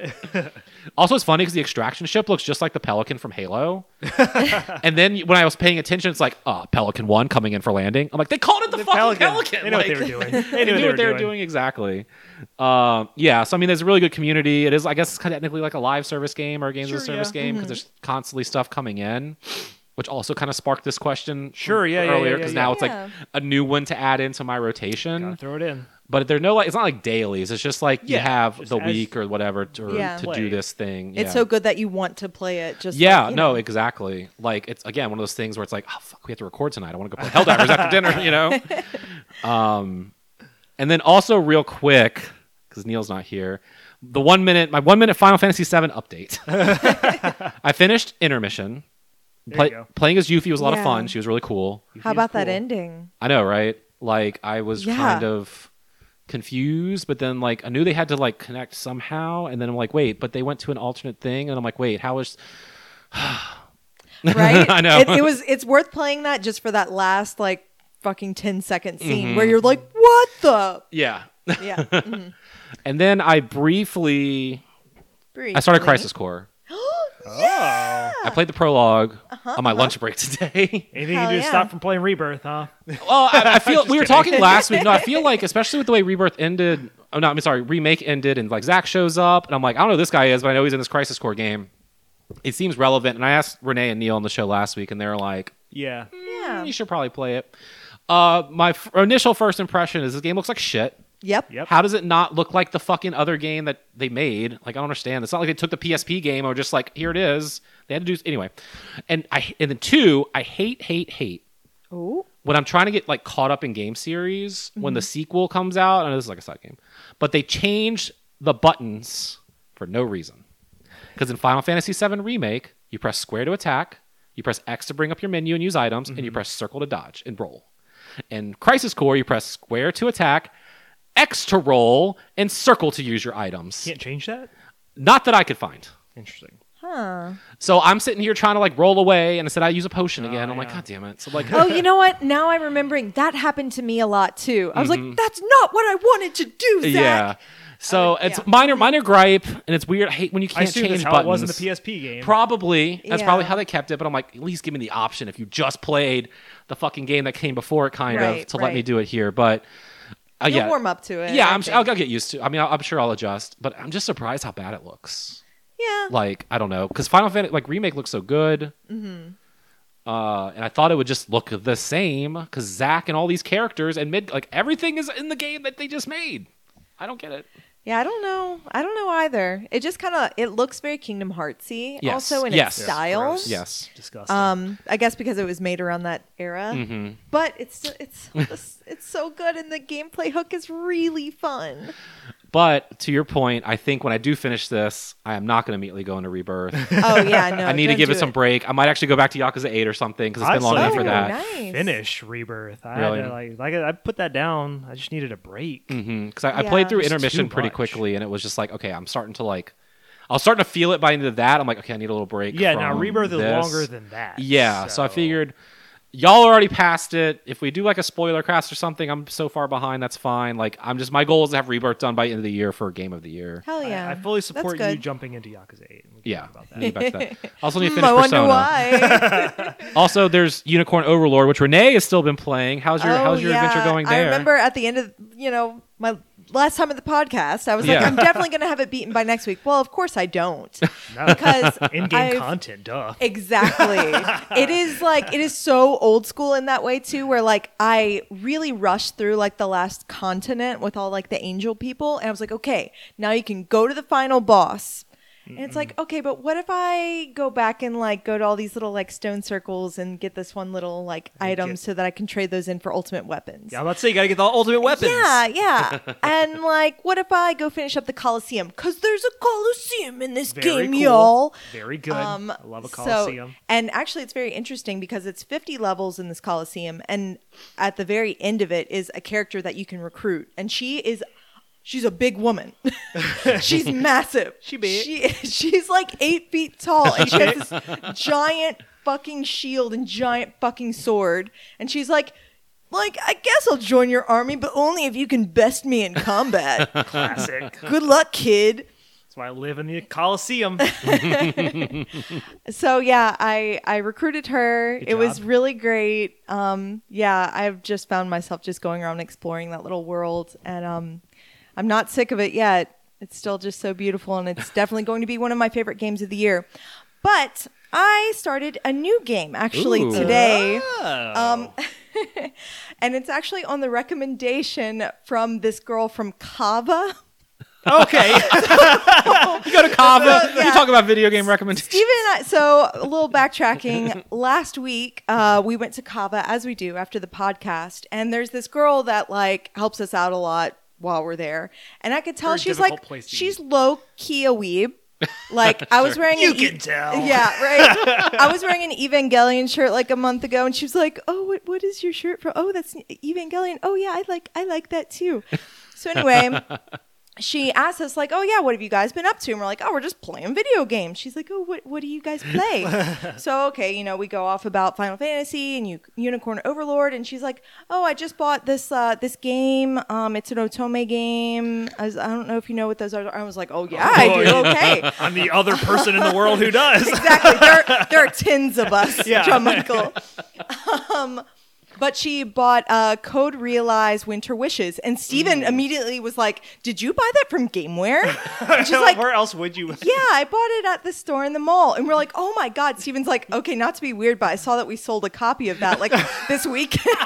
Also, it's funny because the extraction ship looks just like the Pelican from Halo. And then when I was paying attention, it's like, oh, Pelican one coming in for landing. I'm like, they called it the, The fucking Pelican. Pelican. They know what Like- they were doing. They They knew what they were doing exactly. Um, yeah, so I mean, there's a really good community. It is, I guess, it's kind of technically like a live service game or a games Sure, as a service yeah. game because there's constantly stuff coming in, which also kind of sparked this question. Sure, from yeah, yeah, earlier yeah, because yeah, now yeah. it's like Yeah. a new one to add into my rotation. Gotta throw it in. But they're no like it's not like dailies. It's just like you Yeah, have just the as- week or whatever to, Yeah. to Play. do this thing. It's yeah. so good that you want to play it. Just Yeah, like, you no, know. exactly. Like it's again one of those things where it's like, oh fuck, we have to record tonight. I want to go play Helldivers after dinner, you know. Um, and then also real quick because Neil's not here, the one minute my one minute Final Fantasy seven update. I finished Intermission. There Play, you go. playing as Yuffie was a lot of Yeah. fun. She was really cool. How about that ending? I know, right? Like I was Yeah. kind of confused, but then like I knew they had to like connect somehow, and then I'm like, wait, but they went to an alternate thing, and I'm like, wait, how is? Right? I know. It, it was. It's worth playing that just for that last like fucking ten second scene Mm-hmm. where you're like, what the? Yeah. Yeah. Mhm. And then I briefly, Briefly. I started Crisis Core. Oh. I played the prologue Uh-huh, on my lunch break today. Anything Hell you do to yeah. stop from playing Rebirth, huh? Well, I, I feel Just we were kidding. talking last week. No, I feel like, especially with the way Rebirth ended. Oh no, I'm sorry, remake ended, and like Zach shows up, and I'm like, I don't know who this guy is, but I know he's in this Crisis Core game. It seems relevant, and I asked Renee and Neil on the show last week, and they were like, Yeah. Yeah. "You should probably play it." Uh, my f- initial first impression is this game looks like shit. Yep. Yep. How does it not look like the fucking other game that they made? Like, I don't understand. It's not like they took the P S P game or just like, here it is. They had to do anyway. And I and then two, I hate, hate, hate Ooh. when I'm trying to get like caught up in game series. When the sequel comes out, I know this is like a side game, but they changed the buttons for no reason. Because in Final Fantasy seven Remake, you press square to attack, you press X to bring up your menu and use items, and you press circle to dodge and roll. In Crisis Core, you press square to attack, X to roll, and circle to use your items. Can't change that? Not that I could find. Interesting. Huh. So I'm sitting here trying to like roll away, and I said I use a potion again. Oh, I'm like, yeah. God damn it! So like, Oh, you know what? Now I'm remembering that happened to me a lot too. I was like, that's not what I wanted to do, Zach. yeah. So would- it's yeah. minor, minor gripe, and it's weird. I hate when you I can't assume change that's how buttons. it was in the P S P game. Probably that's probably Yeah. how they kept it. But I'm like, at least give me the option if you just played the fucking game that came before it, kind of, Right, to let me right. do it here. But uh, You'll yeah, warm up to it. yeah, I I'm, think. I'll, I'll get used to. I mean, I'll, I'm sure I'll adjust. But I'm just surprised how bad it looks. Yeah. Like, I don't know, because Final Fantasy like remake looks so good. Mm-hmm. Uh, and I thought it would just look the same because Zack and all these characters and mid like everything is in the game that they just made. I don't get it. Yeah, I don't know. I don't know either. It just kind of it looks very Kingdom Heartsy, Yes. also in Yes. its Yes, style. gross. Yes. Disgusting. Um, I guess because it was made around that era. Mm-hmm. But it's it's it's it's so good, and the gameplay hook is really fun. But to your point, I think when I do finish this, I am not going to immediately go into Rebirth. Oh yeah, no. I need to don't give do it some break. I might actually go back to Yakuza eight or something because it's been I long enough saw for you. that. Nice. Finish Rebirth. I Really? had to, like, like I put that down. I just needed a break. Because I, I Yeah. played through It's intermission too pretty much. quickly, and it was just like, okay, I'm starting to like, I was starting to feel it by the end of that. I'm like, okay, I need a little break. Yeah, from now Rebirth is this. longer than that. Yeah, so I figured y'all already passed it. If we do like a spoiler cast or something, I'm so far behind. That's fine. Like, I'm just my goal is to have Rebirth done by the end of the year for Game of the Year. Hell I- yeah. I, fully That's support good. you jumping into Yakuza eight. We can Yeah, talk about that. need to get back to that. Also need to Hmm, finish I wonder Persona. why. Also, there's Unicorn Overlord, which Renee has still been playing. How's your Oh, How's your yeah. adventure going there? I remember at the end of you know my last time of the podcast, I was like, Yeah. I'm definitely going to have it beaten by next week. Well, of course I don't, No. because In-game I've- content, duh. Exactly. It is like it is so old school in that way too, where like I really rushed through like the last continent with all like the angel people, and I was like, okay, now you can go to the final boss. And it's like, okay, but what if I go back and like go to all these little like stone circles and get this one little like item get- so that I can trade those in for ultimate weapons? Yeah, I'm about to say, you gotta get the ultimate weapons. Yeah, yeah. And like, what if I go finish up the Colosseum? Because there's a Colosseum in this Very game, cool. y'all. Very good. Um, I love a so- Coliseum. and actually, it's very interesting because it's fifty levels in this Coliseum, and at the very end of it is a character that you can recruit, and she is. She's a big woman. She's massive. She big. She, she's like eight feet tall, and she has this giant fucking shield and giant fucking sword. And she's like, like, I guess I'll join your army, but only if you can best me in combat. Classic. Good luck, kid. That's why I live in the Coliseum. So yeah, I I recruited her. Good it was job. really great. Um, yeah, I've just found myself just going around exploring that little world, and um, I'm not sick of it yet. It's still just so beautiful, and it's definitely going to be one of my favorite games of the year. But I started a new game actually Ooh. today. Oh. Um, and it's actually on the recommendation from this girl from Kava. Okay. You go to Kava. So, yeah. You talk about video game recommendations. Steven and I, so a little backtracking. Last week, uh, we went to Kava, as we do after the podcast, and there's this girl that like helps us out a lot while we're there, and I could tell Very she's difficult like place to she's low key a weeb. Like I was wearing You an E- can tell. Yeah, right. I was wearing an Evangelion shirt like a month ago, and she was like, "Oh, what what is your shirt from? Oh, that's Evangelion. Oh yeah, I like I like that too." So anyway. she asked us like, oh yeah, what have you guys been up to? And we're like, oh, we're just playing video games. She's like, oh, what what do you guys play? So okay, you know, we go off about Final Fantasy and U- Unicorn Overlord, and she's like, oh, I just bought this uh, this game. Um, it's an Otome game. I, was, I don't know if you know what those are. I was like, oh yeah, I Oh, do. yeah. Okay, I'm the other person in the world who does. exactly. There there are tens of us, Yeah. John Michael. Um, But she bought uh, Code Realize Winter Wishes. And Steven Mm. immediately was like, did you buy that from Gameware? And she's like, Where else would you? yeah, I bought it at the store in the mall. And we're like, oh my God. Steven's like, okay, not to be weird, but I saw that we sold a copy of that like this weekend.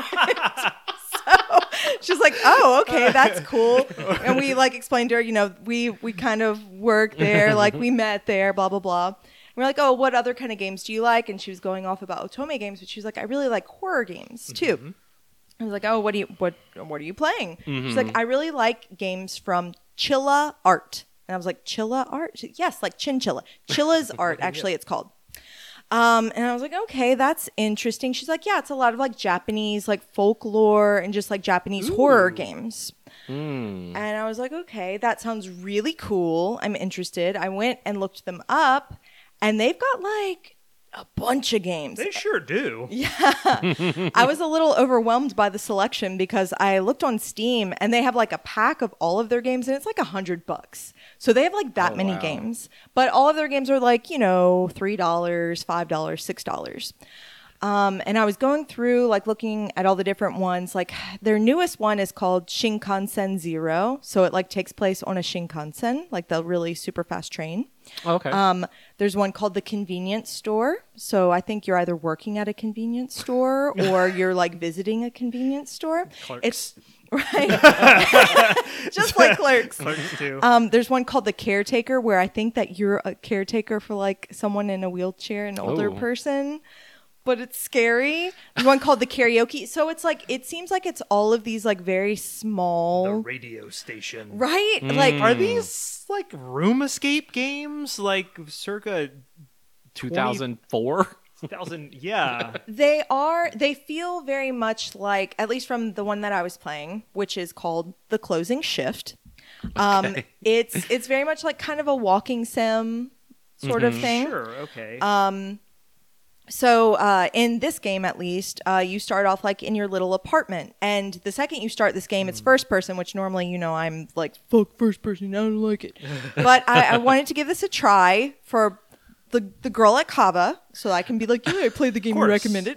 So she's like, oh, okay, that's cool. And we like explained to her, you know, we, we kind of work there, like we met there, blah, blah, blah. We're like, oh, what other kind of games do you like? And she was going off about Otome games, but she was like, I really like horror games too. Mm-hmm. I was like, oh, what do you what what are you playing? Mm-hmm. She's like, I really like games from Chilla Art. And I was like, Chilla Art? She, yes, like Chinchilla. Chilla's Art, actually, it's called. Um, and I was like, okay, that's interesting. She's like, yeah, it's a lot of like Japanese like folklore and just like Japanese Ooh. horror games. Mm. And I was like, okay, that sounds really cool. I'm interested. I went and looked them up. And they've got like a bunch of games. They sure do. Yeah. I was a little overwhelmed by the selection because I looked on Steam and they have like a pack of all of their games and it's like a hundred bucks. So they have like that oh, many wow. games. But all of their games are like, you know, three dollars, five dollars, six dollars. Um, and I was going through, like, looking at all the different ones. Like, their newest one is called Shinkansen Zero. So it, like, takes place on a Shinkansen, like the really super fast train. Okay. Um, there's one called The Convenience Store. So I think you're either working at a convenience store or you're, like, visiting a convenience store. Clerks. It's right. Just like Clerks. Clerks too. Um, there's one called The Caretaker where I think that you're a caretaker for, like, someone in a wheelchair, an older Ooh. person. But it's scary. There's one called The Karaoke. So it's like, it seems like it's all of these like very small. The radio station. Right? Mm. Like, are these like room escape games? Like circa two thousand four? two thousand, yeah. They are, they feel very much like, at least from the one that I was playing, which is called The Closing Shift. Um, okay. It's, it's very much like kind of a walking sim sort Mm-hmm. of thing. Sure, okay. Um, So uh, in this game, at least, uh, you start off like in your little apartment. And the second you start this game, it's first person, which normally, you know, I'm like, fuck first person. I don't like it. But I, I wanted to give this a try for the the girl at Kava. So I can be like, yeah, I played the game you recommended.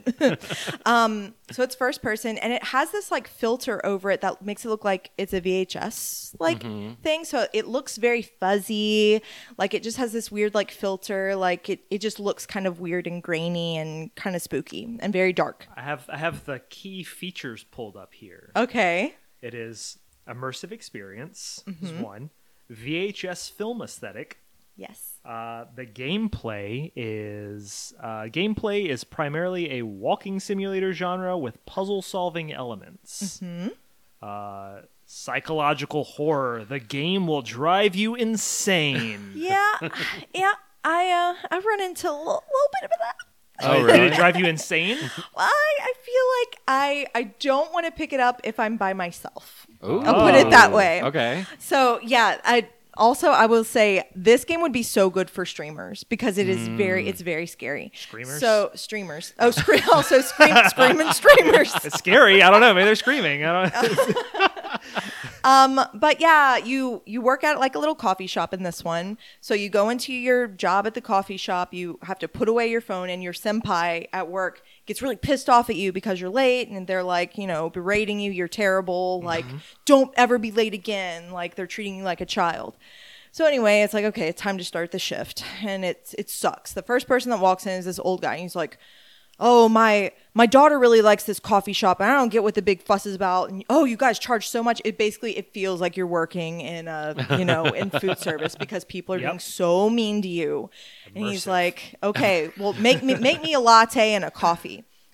um, so it's first person. And it has this like filter over it that makes it look like it's a V H S like mm-hmm. thing. So it looks very fuzzy. Like it just has this weird like filter. Like it, it just looks kind of weird and grainy and kind of spooky and very dark. I have I have the key features pulled up here. Okay. It is immersive experience mm-hmm. is one. V H S film aesthetic. Yes. Uh, the gameplay is uh, gameplay is primarily a walking simulator genre with puzzle-solving elements. Mm-hmm. Uh, psychological horror. The game will drive you insane. Yeah, yeah. I uh, I've run into a little, little bit of that. Oh, Did really? it drive you insane? I I feel like I I don't want to pick it up if I'm by myself. Ooh. I'll put it that way. Okay. So yeah, I. Also, I will say this game would be so good for streamers because it is mm. very, it's very scary. Streamers? So streamers. Oh, scre- also scream, screaming streamers. It's scary. I don't know. Maybe they're screaming. I don't. um, but yeah, you you work at like a little coffee shop in this one. So you go into your job at the coffee shop. You have to put away your phone, and your senpai at work gets really pissed off at you because you're late, and they're like, you know, berating you. You're terrible. Mm-hmm. Like, don't ever be late again. Like, they're treating you like a child. So anyway, it's like, okay, it's time to start the shift, and it's it sucks. The first person that walks in is this old guy, and he's like, oh, my my daughter really likes this coffee shop, and I don't get what the big fuss is about. And oh, you guys charge so much. It basically it feels like you're working in a you know in food service because people are yep. being so mean to you. Immersive. And he's like, okay, well make me make me a latte and a coffee.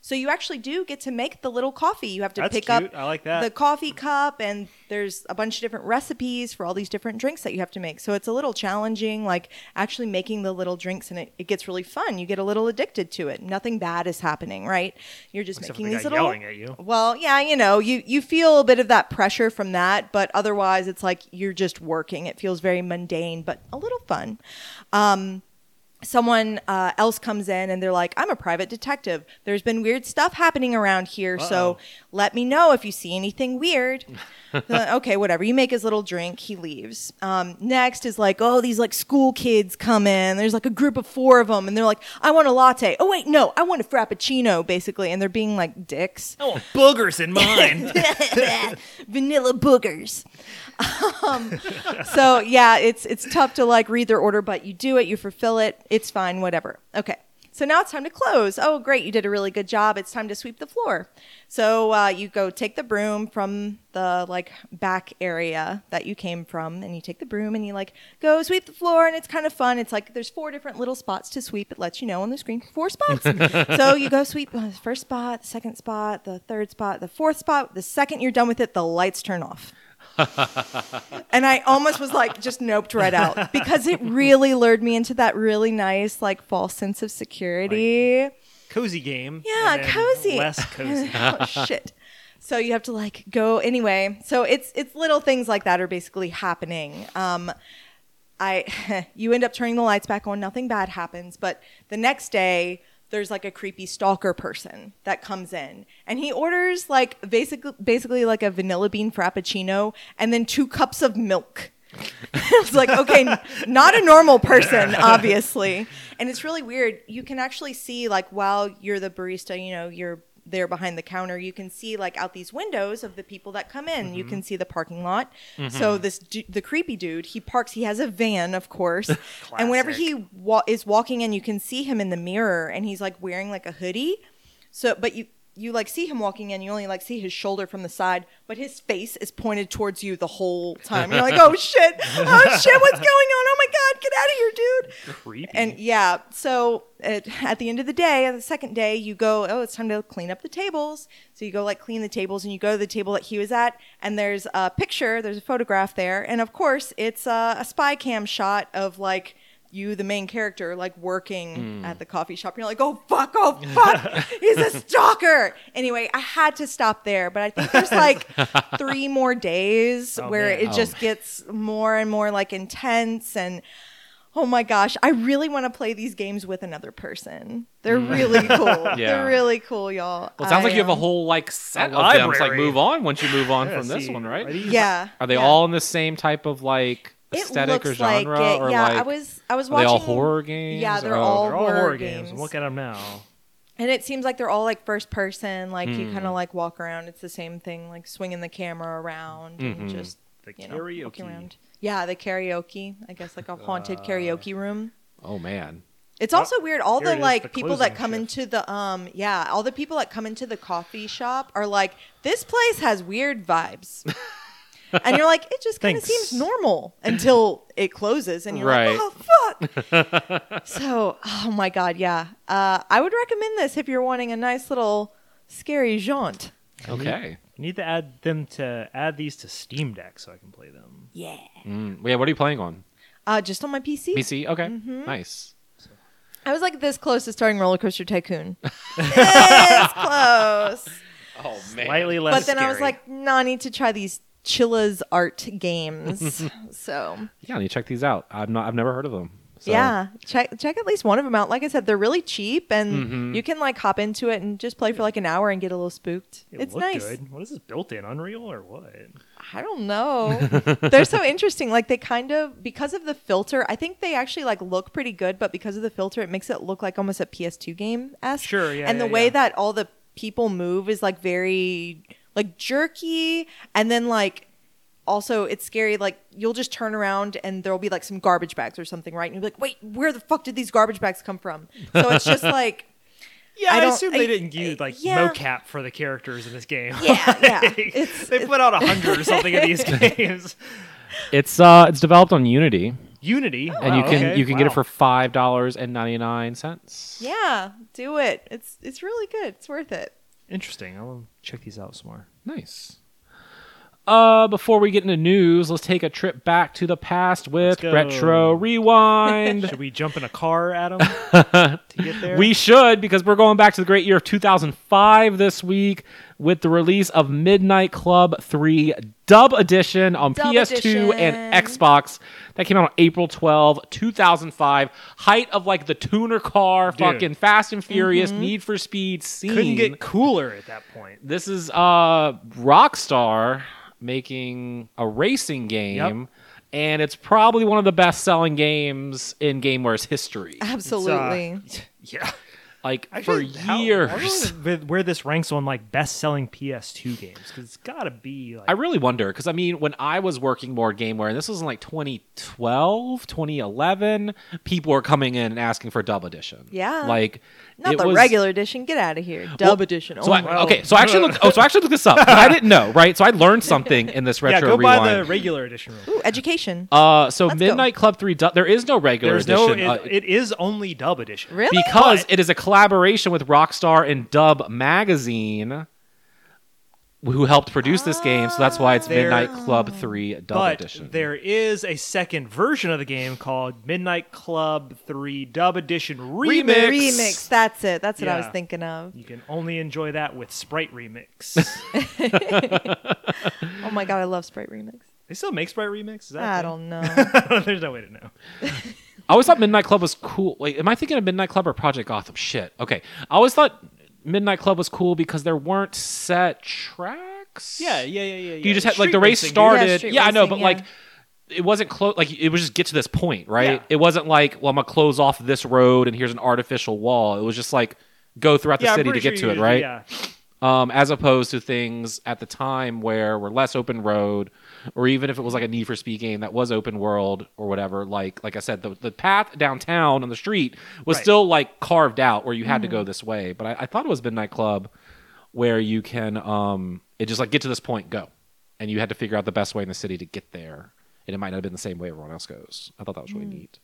So you actually do get to make the little coffee. You have to That's pick cute. up I like that. the coffee cup, and there's a bunch of different recipes for all these different drinks that you have to make. So it's a little challenging, like actually making the little drinks, and it, it gets really fun. You get a little addicted to it. Nothing bad is happening, right? You're just Except for making the these guy little yelling at you. Well, yeah, you know, you you feel a bit of that pressure from that, but otherwise it's like you're just working. It feels very mundane, but a little fun. Um Someone uh, else comes in and they're like, I'm a private detective. There's been weird stuff happening around here, Uh-oh. so let me know if you see anything weird. Like, okay, whatever. You make his little drink. He leaves. Um, next is like, oh, these like school kids come in. There's like a group of four of them, and they're like, I want a latte. Oh, wait, no, I want a frappuccino, basically. And they're being like dicks. I want boogers in mine. Vanilla boogers. Um, so yeah, it's it's tough to like read their order, but you do it, you fulfill it, it's fine, whatever. Okay, so now it's time to close. Oh, great, you did a really good job. It's time to sweep the floor. So uh, you go take the broom from the like back area that you came from, and you take the broom and you like go sweep the floor, and it's kind of fun. It's like there's four different little spots to sweep. It lets you know on the screen four spots. So you go sweep the first spot, the second spot, the third spot, the fourth spot. The second you're done with it, the lights turn off. And I almost was like just noped right out because it really lured me into that really nice like false sense of security. Like, cozy game. Yeah, and then cozy. Less cozy. Oh shit. So you have to like go anyway. So it's it's little things like that are basically happening. Um I you end up turning the lights back on, nothing bad happens, but the next day there's like a creepy stalker person that comes in, and he orders like basically basically like a vanilla bean frappuccino and then two cups of milk. I was like, okay, n- not a normal person, obviously. And it's really weird. You can actually see like while you're the barista, you know, you're there behind the counter, you can see like out these windows of the people that come in. Mm-hmm. You can see the parking lot. Mm-hmm. So this du- the creepy dude, he parks, he has a van, of course. And whenever he wa- is walking in, you can see him in the mirror, and he's like wearing like a hoodie. So but you you like see him walking in, you only like see his shoulder from the side, but his face is pointed towards you the whole time. You're like, oh shit, oh shit, what's going on? Oh my God, get out of here, dude. Creepy. And yeah, so at, at the end of the day, at the second day, you go, oh, it's time to clean up the tables. So you go like clean the tables, and you go to the table that he was at, and there's a picture, there's a photograph there. And of course, it's a, a spy cam shot of like, you, the main character, like working mm. at the coffee shop. You're like, oh, fuck, oh, fuck. He's a stalker. Anyway, I had to stop there. But I think there's like three more days oh, where man. it oh. just gets more and more like intense. And oh my gosh, I really want to play these games with another person. They're really cool. yeah. They're really cool, y'all. Well, it sounds I, like you have a um, whole like set a of them. It's like library. move on once you move on yeah, from this see, one, right? Are these, Yeah. Are they yeah. all in the same type of like aesthetic it looks or genre? Like it. Or yeah, like, I was I was are watching. they all horror games? Yeah, they're or- all, They're all horror, horror games. games. Look at them now. And it seems like they're all like first person. Like you Mm. kind of like walk around. It's the same thing, like swinging the camera around Mhm. and just The you know karaoke. walking around. Yeah, the karaoke. I guess like a haunted Uh, karaoke room. Oh man. It's Oh, also weird. All here the it is, like the people that closing come shift. into the um yeah, all the people that come into the coffee shop are like, this place has weird vibes. And you're like, it just kind of Thanks. seems normal until it closes, and you're Right. like, oh fuck. So, oh my god, yeah. Uh, I would recommend this if you're wanting a nice little scary jaunt. Okay. I need to add them to add these to Steam Deck so I can play them. Yeah. Mm. Yeah. What are you playing on? Uh, just on my P C. P C. Okay. Mm-hmm. Nice. I was like this close to starting Roller Coaster Tycoon. It's close. Oh Slightly less But then I was scary. like, no, I need to try these Chilla's art games. So Yeah. I need to check these out. I've not. I've never heard of them. So. yeah, check check at least one of them out. Like I said, they're really cheap, and Mhm. you can like hop into it and just play for like an hour and get a little spooked. It It's looked nice. Good. What is this built in? Unreal or what? I don't know. They're so interesting. Like they kind of, because of the filter, I think they actually like look pretty good, but because of the filter, it makes it look like almost a P S two game esque. Sure, yeah, And the yeah, way yeah. that all the people move is like very like jerky, and then like also it's scary. Like you'll just turn around and there'll be like some garbage bags or something, right? And you'll be like, wait, where the fuck did these garbage bags come from? So it's just like. Yeah, I I, don't- assume I- they didn't use like yeah. mocap for the characters in this game. Yeah, yeah. Like, It's- they put out a hundred or something of these games. It's uh. It's developed on Unity. Unity. and you Wow, can okay. you can get it Wow. for five dollars and ninety nine cents. Yeah, do it. It's it's really good. It's worth it. Interesting. I'll check these out some more. Nice. Uh, before we get into news, let's take a trip back to the past with Let's go. Retro Rewind. Should we jump in a car, Adam, to get there? We should, because we're going back to the great year of two thousand five this week with the release of Midnight Club three Dub Edition on Dub P S two Edition. and Xbox. That came out on April twelfth, two thousand five. Height of like the tuner car, Dude. fucking Fast and Furious, Mm-hmm. Need for Speed scene. Couldn't get cooler at that point. This is uh Rockstar making a racing game. Yep. And it's probably one of the best-selling games in GameWare's history. Absolutely. It's, uh, yeah. Like Actually, for how- years. I wonder with- where this ranks on like best-selling P S two games, because it's got to be like I really wonder because I mean, when I was working more at GameWare, and this was in like twenty twelve, twenty eleven, people were coming in and asking for Dub Edition. Yeah. like Not it the was- regular edition. Get out of here. Dub Well, edition. So oh I, my well. okay, so I actually looked. Oh, so I actually looked this up. I didn't know, right? So I learned something in this yeah. retro Go rewind. buy the regular edition. Real quick. Ooh, education. uh, so Let's go. Midnight Club three. Dub, there is no regular There's no. edition. It, uh, it is only Dub edition. Really? because But- it is a collaboration with Rockstar and Dub Magazine, who helped produce this game. So that's why it's There- Midnight Club three Dub But Edition. there is a second version of the game called Midnight Club three Dub Edition Remix. Remix. Remix. That's it. That's what I was Yeah. thinking of. You can only enjoy that with Sprite Remix. Oh my god, I love Sprite Remix. They still make Sprite Remix? Is that a I thing? don't know. There's no way to know. I always thought Midnight Club was cool. Wait, am I thinking of Midnight Club or Project Gotham? Shit. Okay. I always thought Midnight Club was cool because there weren't set tracks. Yeah, yeah, yeah, yeah. You just yeah. had like Street the race racing, dude. started. Yeah, Yeah, street I know, racing, but yeah. like it wasn't close. Like it was just get to this point, right? Yeah. It wasn't like, well, I'm gonna close off this road and here's an artificial wall. It was just like go throughout the Yeah, I'm city to pretty get sure to it, you- right? Yeah. Um, as opposed to things at the time where were less open road, or even if it was like a Need for Speed game that was open world or whatever. Like like I said, the the path downtown on the street was Right. still like carved out where you had to go this way. But I, I thought it was Midnight Club where you can um it just like get to this point, go, and you had to figure out the best way in the city to get there, and it might not have been the same way everyone else goes. I thought that was really neat.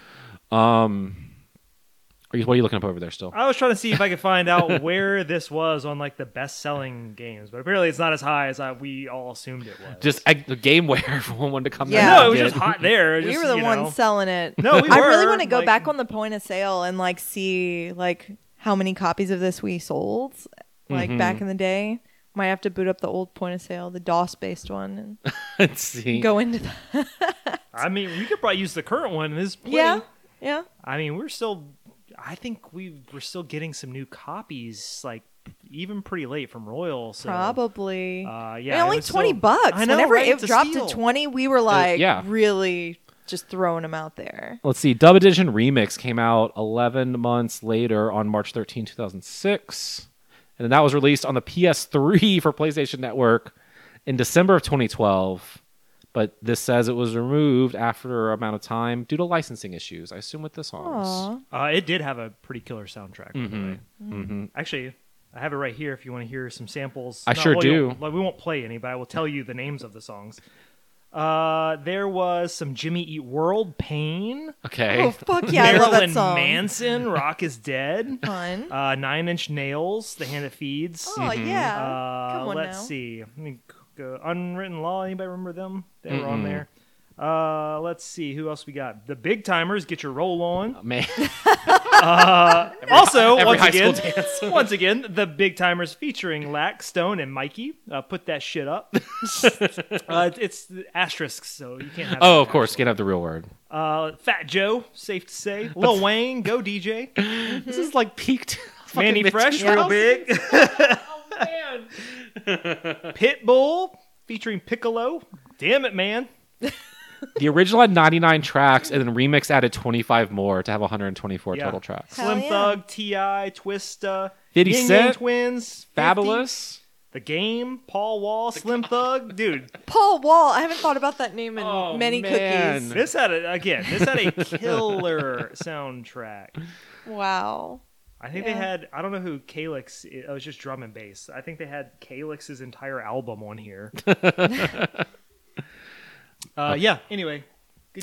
Um, are you, what are you looking up over there still? I was trying to see if I could find out where this was on like the best-selling games, but apparently it's not as high as I, we all assumed it was. Just I, the GameWare, everyone wanted to come Yeah. there. no, it was and just get- hot there. We just, were the you ones know. selling it. No, we I really were, want to go like- back on the point of sale and like see like how many copies of this we sold like Mhm. back in the day. Might have to boot up the old point of sale, the DOS based one, Let's see. and go into that. I mean, we could probably use the current one. There's plenty. Yeah, yeah. I mean, we're still. I think we we're still getting some new copies, like even pretty late from Royal. So, Probably. Uh, Yeah, yeah, it only was twenty still- bucks. I know, Whenever right? it It's a dropped steal. to twenty, we were like yeah. really just throwing them out there. Let's see. Dub Edition Remix came out eleven months later on March thirteenth, two thousand six. And then that was released on the P S three for PlayStation Network in December of twenty twelve. But this says it was removed after a amount of time due to licensing issues. I assume with the songs. Aw. Uh, it did have a pretty killer soundtrack. By the Mhm. way. Mm-hmm. Actually, I have it right here. If you want to hear some samples, I No, sure well, you do. won't- Like, we won't play any, but I will tell you the names of the songs. Uh, there was some Jimmy Eat World, Pain. Okay. Oh fuck yeah, I love that Marilyn song. Manson, Rock is Dead. Fun. Uh, Nine Inch Nails, The Hand That Feeds. Oh yeah. Uh, Come on let's now. see. Let me go. Unwritten Law. Anybody remember them? They were on Mm-mm. there. Uh, let's see. Who else we got? The Big Timers. Get your roll on. Man. Also, every once high again, school dance. once again, the Big Timers featuring Lack, Stone, and Mikey. Uh, put that shit up. uh, it's the asterisks, so you can't have. Oh, that. of course. Can't have the real word. Uh, Fat Joe, safe to say. Lil Wayne, go D J. This is like peaked. Manny fucking Fresh, mid- real big. Oh, man. Pitbull featuring Piccolo. Damn it, man. The original had ninety-nine tracks, and then Remix added twenty-five more to have one hundred twenty-four Yeah. total tracks. Hell Slim yeah. Thug, T I, Twista, fifty Yin Yang Cent, Twins, fifty, Fabulous. The Game, Paul Wall, Slim Thug, dude. Paul Wall. I haven't thought about that name in Oh, many man. cookies. This had a, again. This had a killer soundtrack. Wow. I think Yeah. they had. I don't know who Calyx. It was just drum and bass. I think they had Calyx's entire album on here. uh, yeah. Anyway, good game.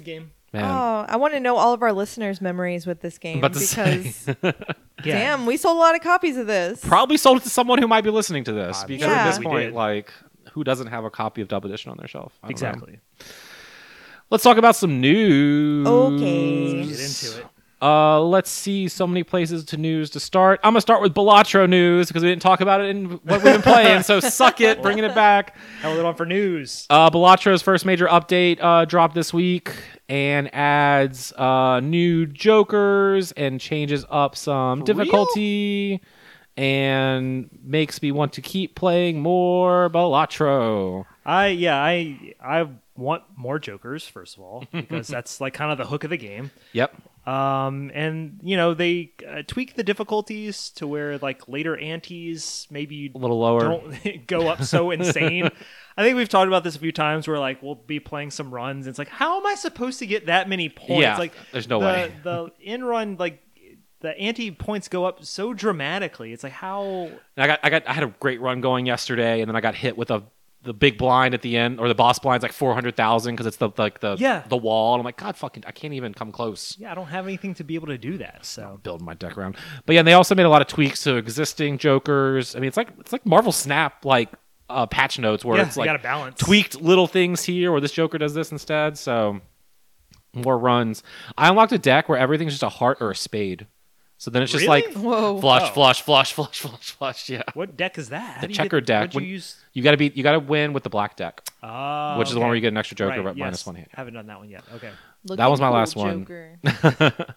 Man. Oh, I want to know all of our listeners' memories with this game about to because, Yeah. damn, we sold a lot of copies of this. Probably sold it to someone who might be listening to this I'm because sure at this we point, did. like, who doesn't have a copy of Double Edition on their shelf? I don't know. Exactly. Let's talk about some news. Okay. Get into it. Uh, let's see. So many places to news to start. I'm gonna start with Balatro news because we didn't talk about it in what we've been playing. So suck it, bringing it back. Hell, it on for news. Uh, Balatro's first major update uh, dropped this week and adds uh, new jokers and changes up some For difficulty and makes me want to keep playing more Balatro. I yeah I I want more jokers first of all because that's like kind of the hook of the game. Yep. Um, and you know they uh, tweak the difficulties to where like later antes maybe A little lower. don't go up so insane. I think we've talked about this a few times where like we'll be playing some runs. And it's like, how am I supposed to get that many points? Yeah, like there's no the, way. The in run like the anti points go up so dramatically. It's like how And I got, I got, I had a great run going yesterday, and then I got hit with a the big blind at the end, or the boss blind's like four hundred thousand because it's the like the Yeah. the wall. And I'm like, God, fucking, I can't even come close. yeah I don't have anything to be able to do that. So Building my deck around, but yeah, they also made a lot of tweaks to existing jokers. I mean, it's like it's like Marvel Snap like uh, patch notes where yeah, it's you like got to balance. tweaked little things here, or this joker does this instead. So more runs. I unlocked a deck where everything's just a heart or a spade. So then it's just Really? like Whoa. flush, Oh. flush, flush, flush, flush, flush. Yeah, What deck is that? How the do you checker get, deck. What'd When- you use? you gotta be, you gotta win with the black deck, Oh, which is the one where you get an extra joker right, but yes. minus one hit. Haven't done that one yet. Okay. That was my Looking last cool, one. Joker.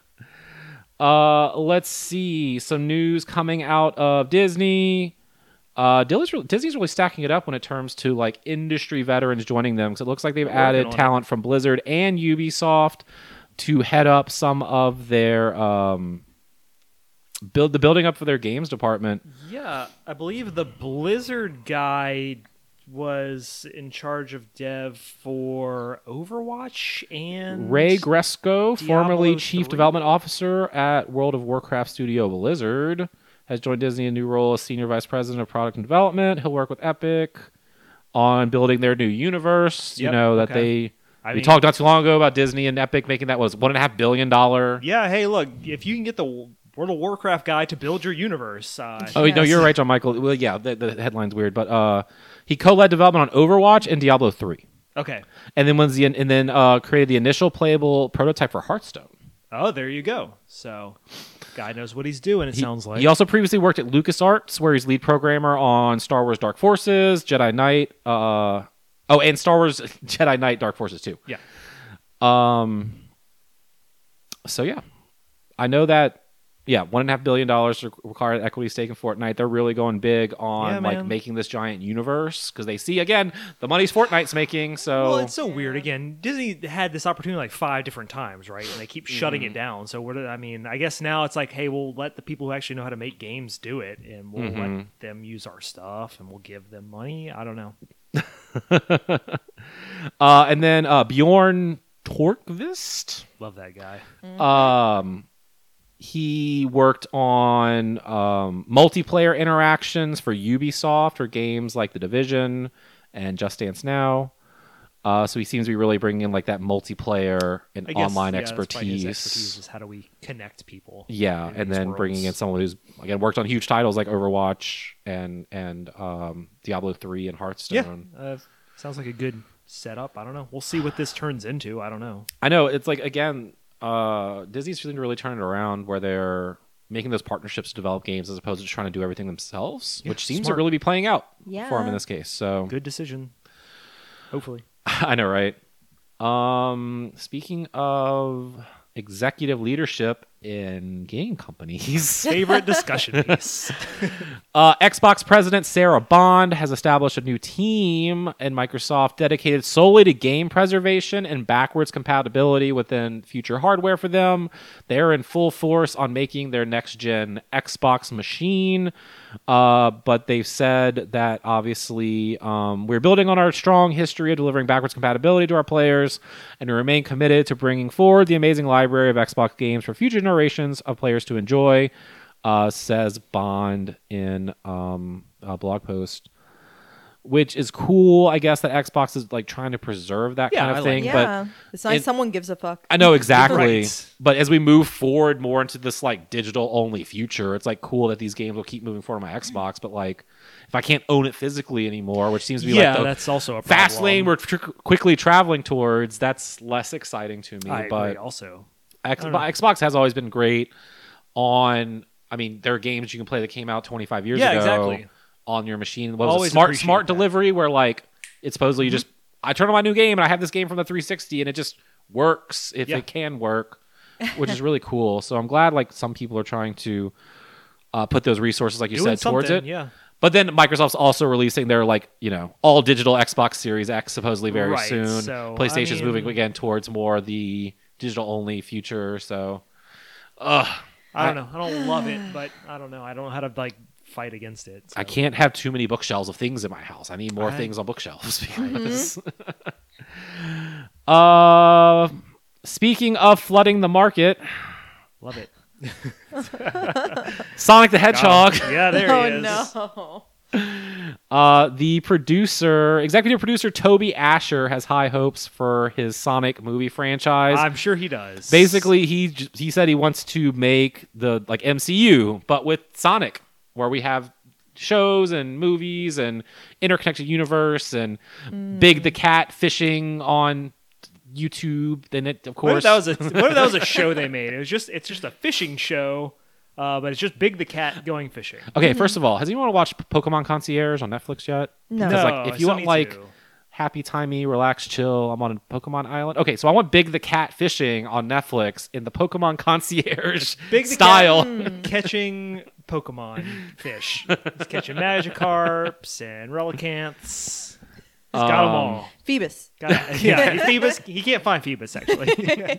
Uh, let's see some news coming out of Disney. Uh, Disney's really, Disney's really stacking it up when it comes to like industry veterans joining them because it looks like they've They're working added on it. talent from Blizzard and Ubisoft to head up some of their um build the building up for their games department. Yeah, I believe the Blizzard guy was in charge of dev for Overwatch and Ray Gresco, formerly Diablo Chief three. Development Officer at World of Warcraft studio Blizzard, has joined Disney in a new role as Senior Vice President of Product and Development. He'll work with Epic on building their new universe. You Yep, know, that okay. they... I we mean, talked not too long ago about Disney and Epic making that was one and a half billion dollar. Yeah, hey, look, if you can get the World of Warcraft guy to build your universe, uh, Oh no, Yes. you're right, John Michael. Well, yeah, the, the headline's weird, but uh, he co-led development on Overwatch and Diablo three, okay. and then was the and then uh, created the initial playable prototype for Hearthstone. Oh, there you go. So, guy knows what he's doing. It He- sounds like. He also previously worked at LucasArts, where he's lead programmer on Star Wars Dark Forces, Jedi Knight. Uh, oh, and Star Wars Jedi Knight Dark Forces too. Yeah. Um. So yeah, I know that. Yeah, one and a half billion dollars to require equity stake in Fortnite. They're really going big on Yeah, like man. making this giant universe because they see again the money's Fortnite's making. So Well, it's so weird. Again, Disney had this opportunity like five different times, right? And they keep shutting Mm-hmm. it down. So what? do- I mean, I guess now it's like, hey, we'll let the people who actually know how to make games do it, and we'll Mhm. let them use our stuff, and we'll give them money. I don't know. uh, and then uh, Bjorn Torkvist. Love that guy. Um, he worked on um, multiplayer interactions for Ubisoft for games like The Division and Just Dance Now. Uh, so he seems to be really bringing in like that multiplayer and I guess, online yeah, that's probably his expertise. expertise is how do we connect people? Yeah, in and these then bringing in worlds. someone who's again worked on huge titles like Overwatch and and um, Diablo three and Hearthstone. Yeah, uh, sounds like a good setup. I don't know. We'll see what this turns into. I don't know. I know it's like again, uh, Disney's really really turning it around where they're making those partnerships to develop games as opposed to trying to do everything themselves, Yeah, which seems smart. to really be playing out Yeah. for them in this case. So Good decision. Hopefully. I know, right? Um, speaking of executive leadership in game companies. Favorite discussion piece. Uh, Xbox president Sarah Bond has established a new team in Microsoft dedicated solely to game preservation and backwards compatibility within future hardware for them. They're in full force on making their next gen Xbox machine. Uh, but they've said that obviously um, we're building on our strong history of delivering backwards compatibility to our players and we remain committed to bringing forward the amazing library of Xbox games for future generations of players to enjoy. Uh, says Bond in um, a blog post. which is cool. I guess that Xbox is like trying to preserve that Yeah, kind of I like thing. it. Yeah, But it's nice it- someone gives a fuck. I know exactly. Right. But as we move forward more into this like digital only future, it's like cool that these games will keep moving forward on my Xbox. But like, if I can't own it physically anymore, which seems to be yeah, like the that's also a fast problem. lane we're tr- quickly traveling towards, that's less exciting to me. I but agree also. X- I don't know. Xbox has always been great on. I mean, there are games you can play that came out twenty-five years Yeah, ago exactly. on your machine. What was Always it? Smart appreciate smart that. delivery, where like it's supposedly you Mm-hmm. just I turn on my new game and I have this game from the three sixty and it just works if Yeah. it can work, which is really cool. So I'm glad like some people are trying to uh, put those resources, like you Doing said, towards something, it. Yeah. But then Microsoft's also releasing their like you know all digital Xbox Series X supposedly very Right, soon. so, PlayStation's I mean- moving again towards more the digital only future. So, ugh, I don't know. I don't love it, but I don't know. I don't know how to like fight against it. I so. can't have too many bookshelves of things in my house. I need more I- things on bookshelves. Because uh, speaking of flooding the market, Love it. Sonic the Hedgehog. Yeah, there Oh he is. no. Uh, the producer, executive producer Toby Asher, has high hopes for his Sonic movie franchise. I'm sure he does. Basically, he j- he said he wants to make the like M C U, but with Sonic, where we have shows and movies and interconnected universe and Big the Cat fishing on YouTube. Then it, of What if course, that was a what if that was a show they made? It was just it's just a fishing show, uh, but it's just Big the Cat going fishing. okay. First of all, has anyone watched Pokemon Concierge on Netflix yet? No. Because No, like, if I you still want need like to. happy timey, relax, chill, I'm on a Pokemon Island. Okay, so I want Big the Cat fishing on Netflix in the Pokemon Concierge Big the style. Cat catching Pokemon fish. He's catching Magikarps and Relicanths. He's got them Um, all. Phoebus. Got, yeah, Phoebus. He can't find Phoebus actually.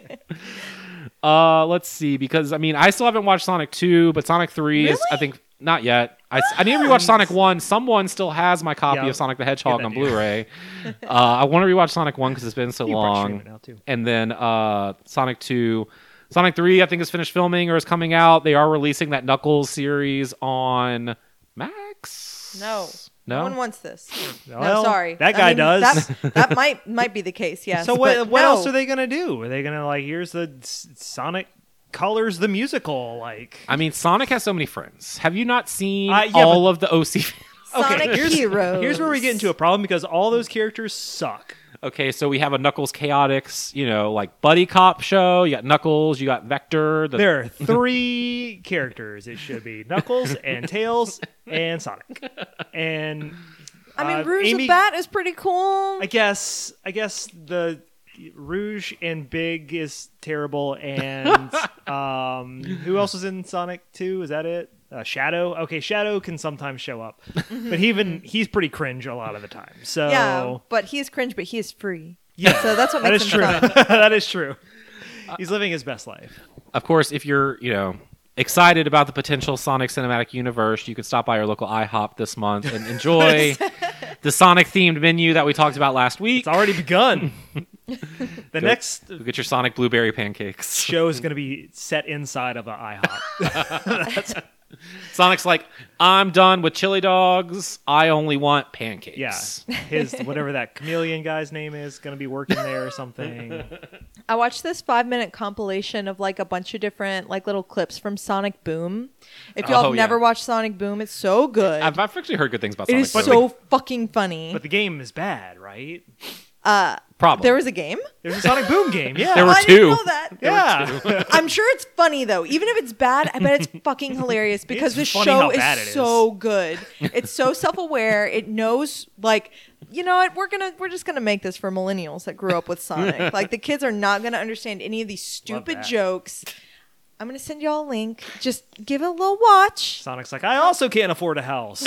Uh, let's see, because I mean, I still haven't watched Sonic two, but Sonic three is, I think, not yet. I, I need to rewatch Sonic one. Someone still has my copy Yeah, of Sonic the Hedgehog that on dude. Blu-ray. uh, I want to rewatch Sonic one because it's been so You can probably stream long. it now, too. And then uh, Sonic two. Sonic three, I think, is finished filming or is coming out. They are releasing that Knuckles series on Max. No. No? No one wants this. Well, no, sorry. that I guy mean, does. That, that might might be the case. Yes. So what? but What no. else are they gonna do? Are they gonna like? Here's the S- Sonic Colors the musical. Like, I mean, Sonic has so many friends. Have you not seen Uh, yeah, all of the O C? Sonic here's, Heroes. here's where we get into a problem because all those characters suck. Okay, so we have a Knuckles Chaotix, you know, like buddy cop show. You got Knuckles, you got Vector. The, There are three characters. It should be Knuckles and Tails and Sonic. And I mean, uh, Rouge Amy, the Bat is pretty cool. I guess. I guess the Rouge and Big is terrible. And um, who else was in Sonic two? Is that it? Uh, Shadow. Okay, Shadow can sometimes show up, but he even he's pretty cringe a lot of the time. So Yeah, but he's cringe, but he is free. Yeah, So that's what that makes is him true. fun. That is true. He's living his best life. Of course, if you're, you know, excited about the potential Sonic cinematic universe, you could stop by our local IHOP this month and enjoy the Sonic themed menu that we talked about last week. It's already begun. The next Go get your Sonic blueberry pancakes. show is going to be set inside of an IHOP. Sonic's like, I'm done with chili dogs. I only want pancakes. Yeah, his whatever that chameleon guy's name is going to be working there or something. I watched this five minute compilation of like a bunch of different like little clips from Sonic Boom. If y'all Oh, have yeah. never watched Sonic Boom, it's so good. I've, I've actually heard good things about it Sonic. is Boom. so fucking funny. But the game is bad, right? Problem. There was a game. There's a Sonic Boom game. Yeah, There were I two. didn't know that. yeah. I'm sure it's funny though. Even if it's bad, I bet it's fucking hilarious because It's the funny how show bad is it is. so good. It's so self-aware. It knows like, you know what? We're gonna we're just gonna make this for millennials that grew up with Sonic. Like the kids are not gonna understand any of these stupid that. jokes. I'm gonna send y'all a link. Just give it a little watch. Sonic's like, I also can't afford a house.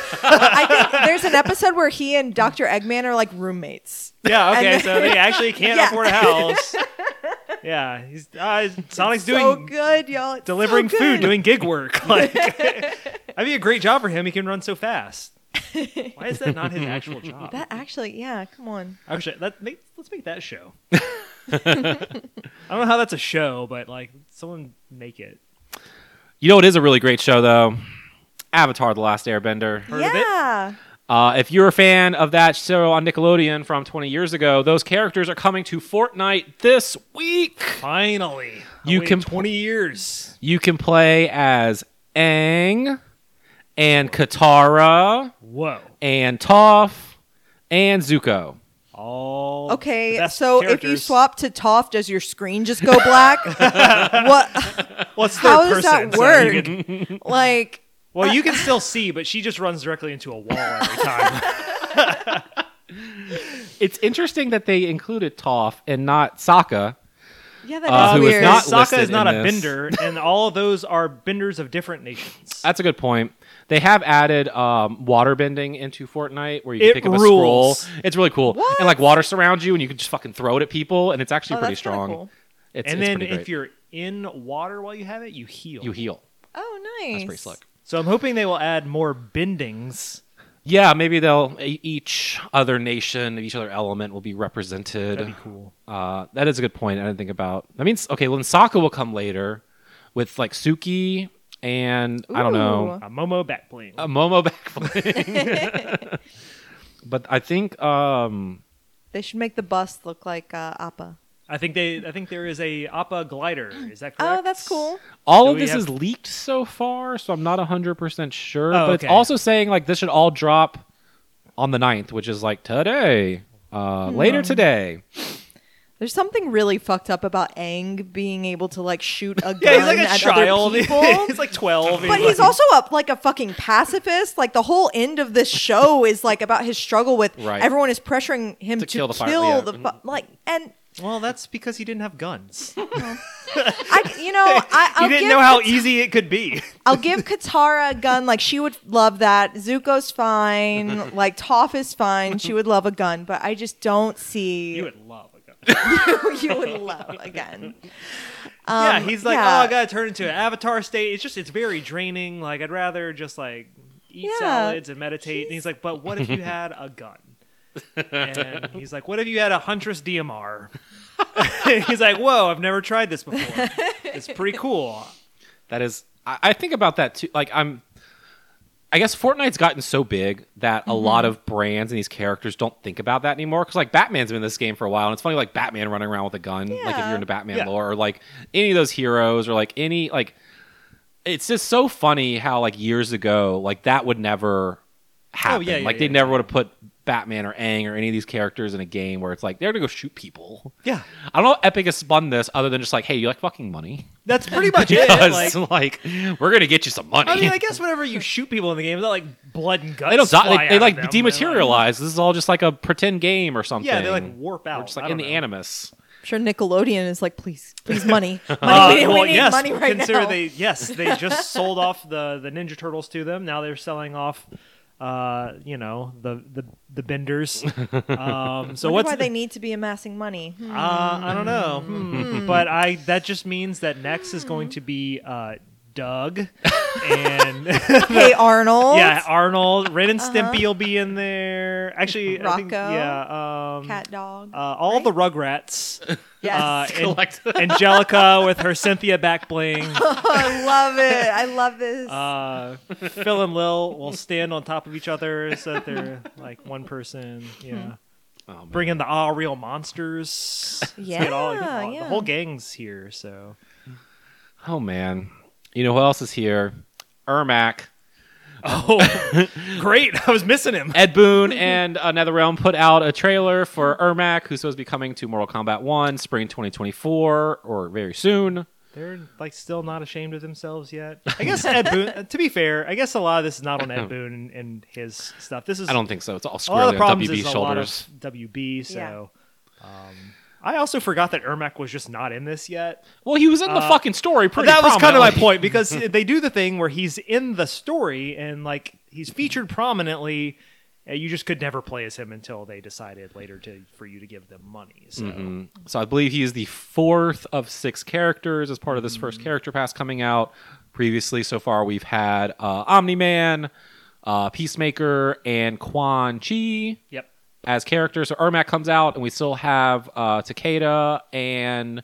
I think there's an episode where he and Doctor Eggman are like roommates. Yeah, okay, And- so they actually can't Yeah. afford a house. Yeah, he's uh, Sonic's so doing good, y'all. It's delivering so food, good. doing gig work. Like, that'd be a great job for him. He can run so fast. Why is that not his actual job? That actually, yeah. Come on. Actually, that make, let's make that a show. I don't know how that's a show, but like someone make it. You know what is a really great show, though? Avatar: The Last Airbender. Heard of it? yeah. Uh, if you're a fan of that show on Nickelodeon from twenty years ago, those characters are coming to Fortnite this week. Finally. You I can waited twenty years. You can play as Aang and Katara Whoa. and Toph and Zuko. All the Okay, best so if you characters. swap to Toph, does your screen just go black? What? What's How third does that person, so you work? can- Like, well, you can still see, but she just runs directly into a wall every time. It's interesting that they included Toph and not Sokka. yeah, that is Uh, who is weird. not Sokka listed is not in a this. bender, and all of those are benders of different nations. That's a good point. They have added um, water bending into Fortnite, where you can It pick up a rules. scroll. It's really cool, What? and like water surrounds you, and you can just fucking throw it at people, and it's actually Oh, pretty that's kinda strong. cool. It's, and it's then pretty if great. you're in water while you have it, you heal. you heal. Oh, nice. That's pretty slick. So I'm hoping they will add more bendings. Yeah, maybe they'll e- each other nation, each other element will be represented. That'd be cool. Uh, that is a good point. I didn't think about. That means okay. Well, then Sokka will come later with like Suki and I don't know Ooh. A Momo back bling. a Momo backbling. But I think um, They should make the bust look like uh, Appa. I think they. I think there is a Appa glider. Is that correct? Oh, that's cool. all Do of we this have- is leaked so far, so I'm not one hundred percent sure. Oh, but it's okay. also saying like this should all drop on the ninth, which is like today, uh, later today. There's something really fucked up about Aang being able to like shoot a gun Yeah, he's like a at child. other people. he's like twelve. But he's also a, like a fucking pacifist. Like the whole end of this show is like about his struggle with Right. everyone is pressuring him To to, kill kill the fire- yeah. the fu- like and Well, that's because he didn't have guns. I you know I I'll he didn't give know how Kat- easy it could be. I'll give Katara a gun. Like she would love that. Zuko's fine. Like Toph is fine. She would love a gun. But I just don't see You would love a gun. you would love a gun. yeah, Um, he's like, yeah. oh, I gotta turn into an avatar state. It's just, it's very draining. Like, I'd rather just like eat Yeah. salads and meditate. And he's like, but what if you had a gun? And he's like, what if you had a Huntress D M R? He's like, whoa, I've never tried this before. It's pretty cool. That is, I, I think about that too. Like, I'm, I guess Fortnite's gotten so big that a lot of brands and these characters don't think about that anymore. Because like Batman's been in this game for a while, and it's funny like Batman running around with a gun, like if Yeah. you're into Batman Yeah. lore, or like any of those heroes, or like any like, it's just so funny how like years ago, like that would never happen. yeah, yeah, like yeah, they yeah. never would have put Batman or Aang or any of these characters in a game where it's like they're gonna go shoot people. Yeah. I don't know if Epic has spun this other than just like, hey, you like fucking money? That's pretty much it. Because Like, like we're gonna get you some money. I mean, I guess whenever you shoot people in the game, it's not like blood and guts. they don't die. fly They, they out like of them. dematerialize. This is all just like a pretend game or something. Yeah, they like warp out. We're just like I in don't the know. Animus. I'm sure Nickelodeon is like, please, please, money, money. Uh, we, we well, need yes, money right consider now. they yes they just sold off the the Ninja Turtles to them. Now they're selling off, uh, you know, the the the benders. Um, so Wonder what's why the- they need to be amassing money? Hmm. uh, I don't know, Hmm. but I that just means that next is going to be uh, Doug and Hey Arnold. yeah Arnold. Ren and Uh-huh. Stimpy will be in there. Actually, I think, Rocco. yeah, um, Cat dog. uh, all right? the Rugrats. Yes. Uh, and- Collect- Angelica with her Cynthia back bling. I love it. I love this. Uh, Phil and Lil will stand on top of each other so that they're like one person. Yeah. Oh, man. Bring in the all real monsters. Let's get all- Yeah, all- yeah. The whole gang's here, so. Oh man, you know who else is here? Ermac. Oh, great. I was missing him. Ed Boon and uh, NetherRealm put out a trailer for Ermac, who's supposed to be coming to Mortal Kombat one spring twenty twenty-four, or very soon. They're like still not ashamed of themselves yet. I guess Ed Boon, uh, to be fair, I guess a lot of this is not on Ed Boon and, and his stuff. This is I don't think so. It's all a lot of squarely the on problems W B is a lot shoulders. of W B, so. Um, I also forgot that Ermac was just not in this yet. Well, he was in the Uh, fucking story pretty that was kind of my prominently. point because they do the thing where he's in the story and like he's featured prominently. uh, You just could never play as him until they decided later to for you to give them money. So Mhm. So I believe he is the fourth of six characters as part of this first character pass coming out. Previously, so far, we've had uh, Omni-Man, uh, Peacemaker, and Quan Chi yep, as characters. So Ermac comes out, and we still have uh, Takeda and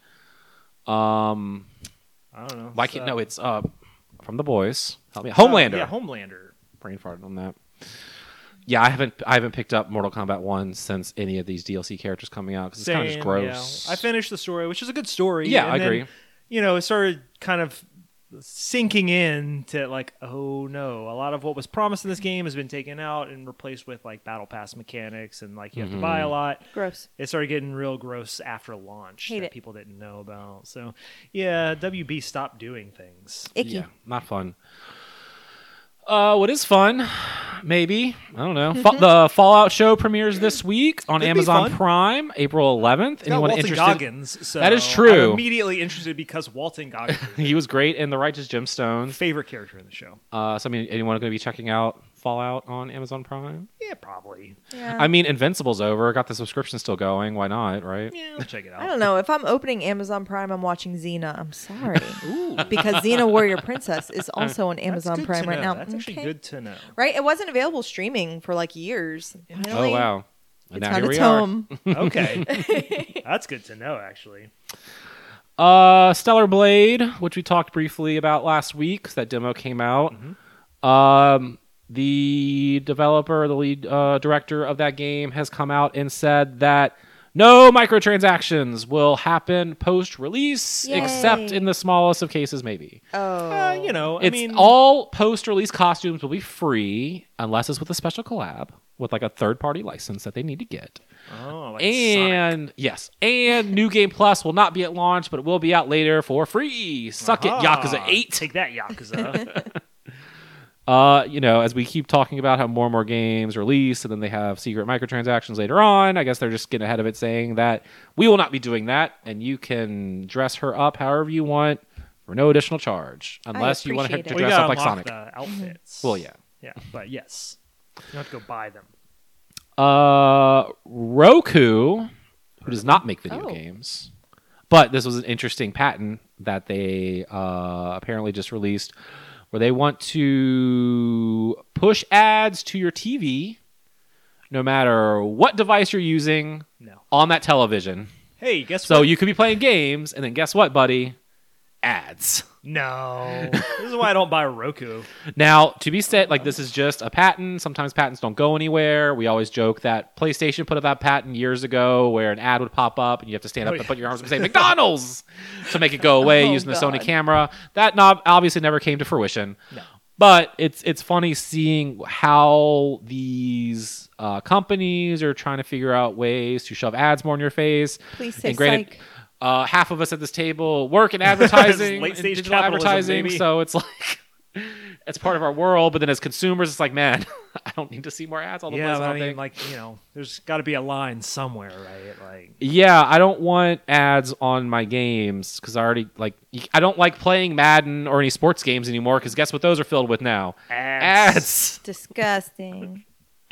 um, I don't know. why It's, can't uh, no? It's uh, from the boys. Help me, uh, Homelander. yeah, Homelander. Brain farted on that. Yeah, I haven't I haven't picked up Mortal Kombat one since any of these D L C characters coming out because it's kind of just Same, gross. yeah. I finished the story, which is a good story. Yeah, and I then, agree. You know, it started kind of sinking in to like, oh no, a lot of what was promised in this game has been taken out and replaced with like battle pass mechanics and like you have Mm-hmm. to buy a lot. Gross. It started getting real gross after launch Hate that it. people didn't know about. So yeah, W B stopped doing things. Icky. Yeah, not fun. Uh, what is fun? Maybe I don't know. Fa- the Fallout show premieres this week on Could be Amazon fun. Prime, April eleventh. It's got Anyone Walton interested? Goggins. So That is true. I'm immediately interested because Walton Goggins is He was great in The Righteous Gemstones. my favorite character in the show. Uh, so I mean, anyone going to be checking out Fallout on Amazon Prime? Yeah, probably. Yeah. I mean, Invincible's over. Got the subscription still going. Why not? Right? Yeah, I'll check it out. I don't know. If I'm opening Amazon Prime, I'm watching Xena. I'm sorry. Because Xena Warrior Princess is also on That's Amazon good Prime to right know. now. That's actually Okay. good to know. Right? It wasn't available streaming for like years. Finally, Oh wow! And It's now found here its we are. home. Okay. That's good to know, actually. Uh, Stellar Blade, which we talked briefly about last week, 'cause that demo came out. Mm-hmm. Um, the developer, the lead uh, director of that game, has come out and said that no microtransactions will happen post-release, Yay. except in the smallest of cases, maybe. Oh. Uh, you know, I It's mean, all post-release costumes will be free unless it's with a special collab with like a third-party license that they need to get. oh, like Sonic. And yes, and New Game Plus will not be at launch, but it will be out later for free. Suck Aha. it, Yakuza eight. Take that, Yakuza. Uh, you know, as we keep talking about how more and more games release, and then they have secret microtransactions later on. I guess they're just getting ahead of it, saying that we will not be doing that, and you can dress her up however you want for no additional charge, unless you want her appreciate to it. Well, you dress gotta up like unlock Sonic. the outfits. Well, yeah. Yeah, but yes. You don't have to go buy them. Uh, Roku, who does not make video Oh. games, but this was an interesting patent that they uh, apparently just released, where they want to push ads to your T V, no matter what device you're using No. on that television. Hey, guess So what? you could be playing games, and then guess what, buddy? Ads. No. This is why I don't buy a Roku. Now, to be said, like this is just a patent. Sometimes patents don't go anywhere. We always joke that PlayStation put up that patent years ago where an ad would pop up and you have to stand up Oh, and yeah. put your arms up and say McDonald's to make it go away Oh, using the Sony God. camera. That knob obviously never came to fruition. No. But it's it's funny seeing how these uh, companies are trying to figure out ways to shove ads more in your face. Please say And granted, psych. uh, half of us at this table work in advertising, Late in stage digital capitalism, advertising, baby. so it's like it's part of our world. But then as consumers, it's like, man, I don't need to see more ads all the Yeah, place. I but I don't mean, think. like, you know, there's got to be a line somewhere, right? Like, Yeah, I don't want ads on my games because I already like. I don't like playing Madden or any sports games anymore because guess what? Those are filled with now ads. ads. Disgusting.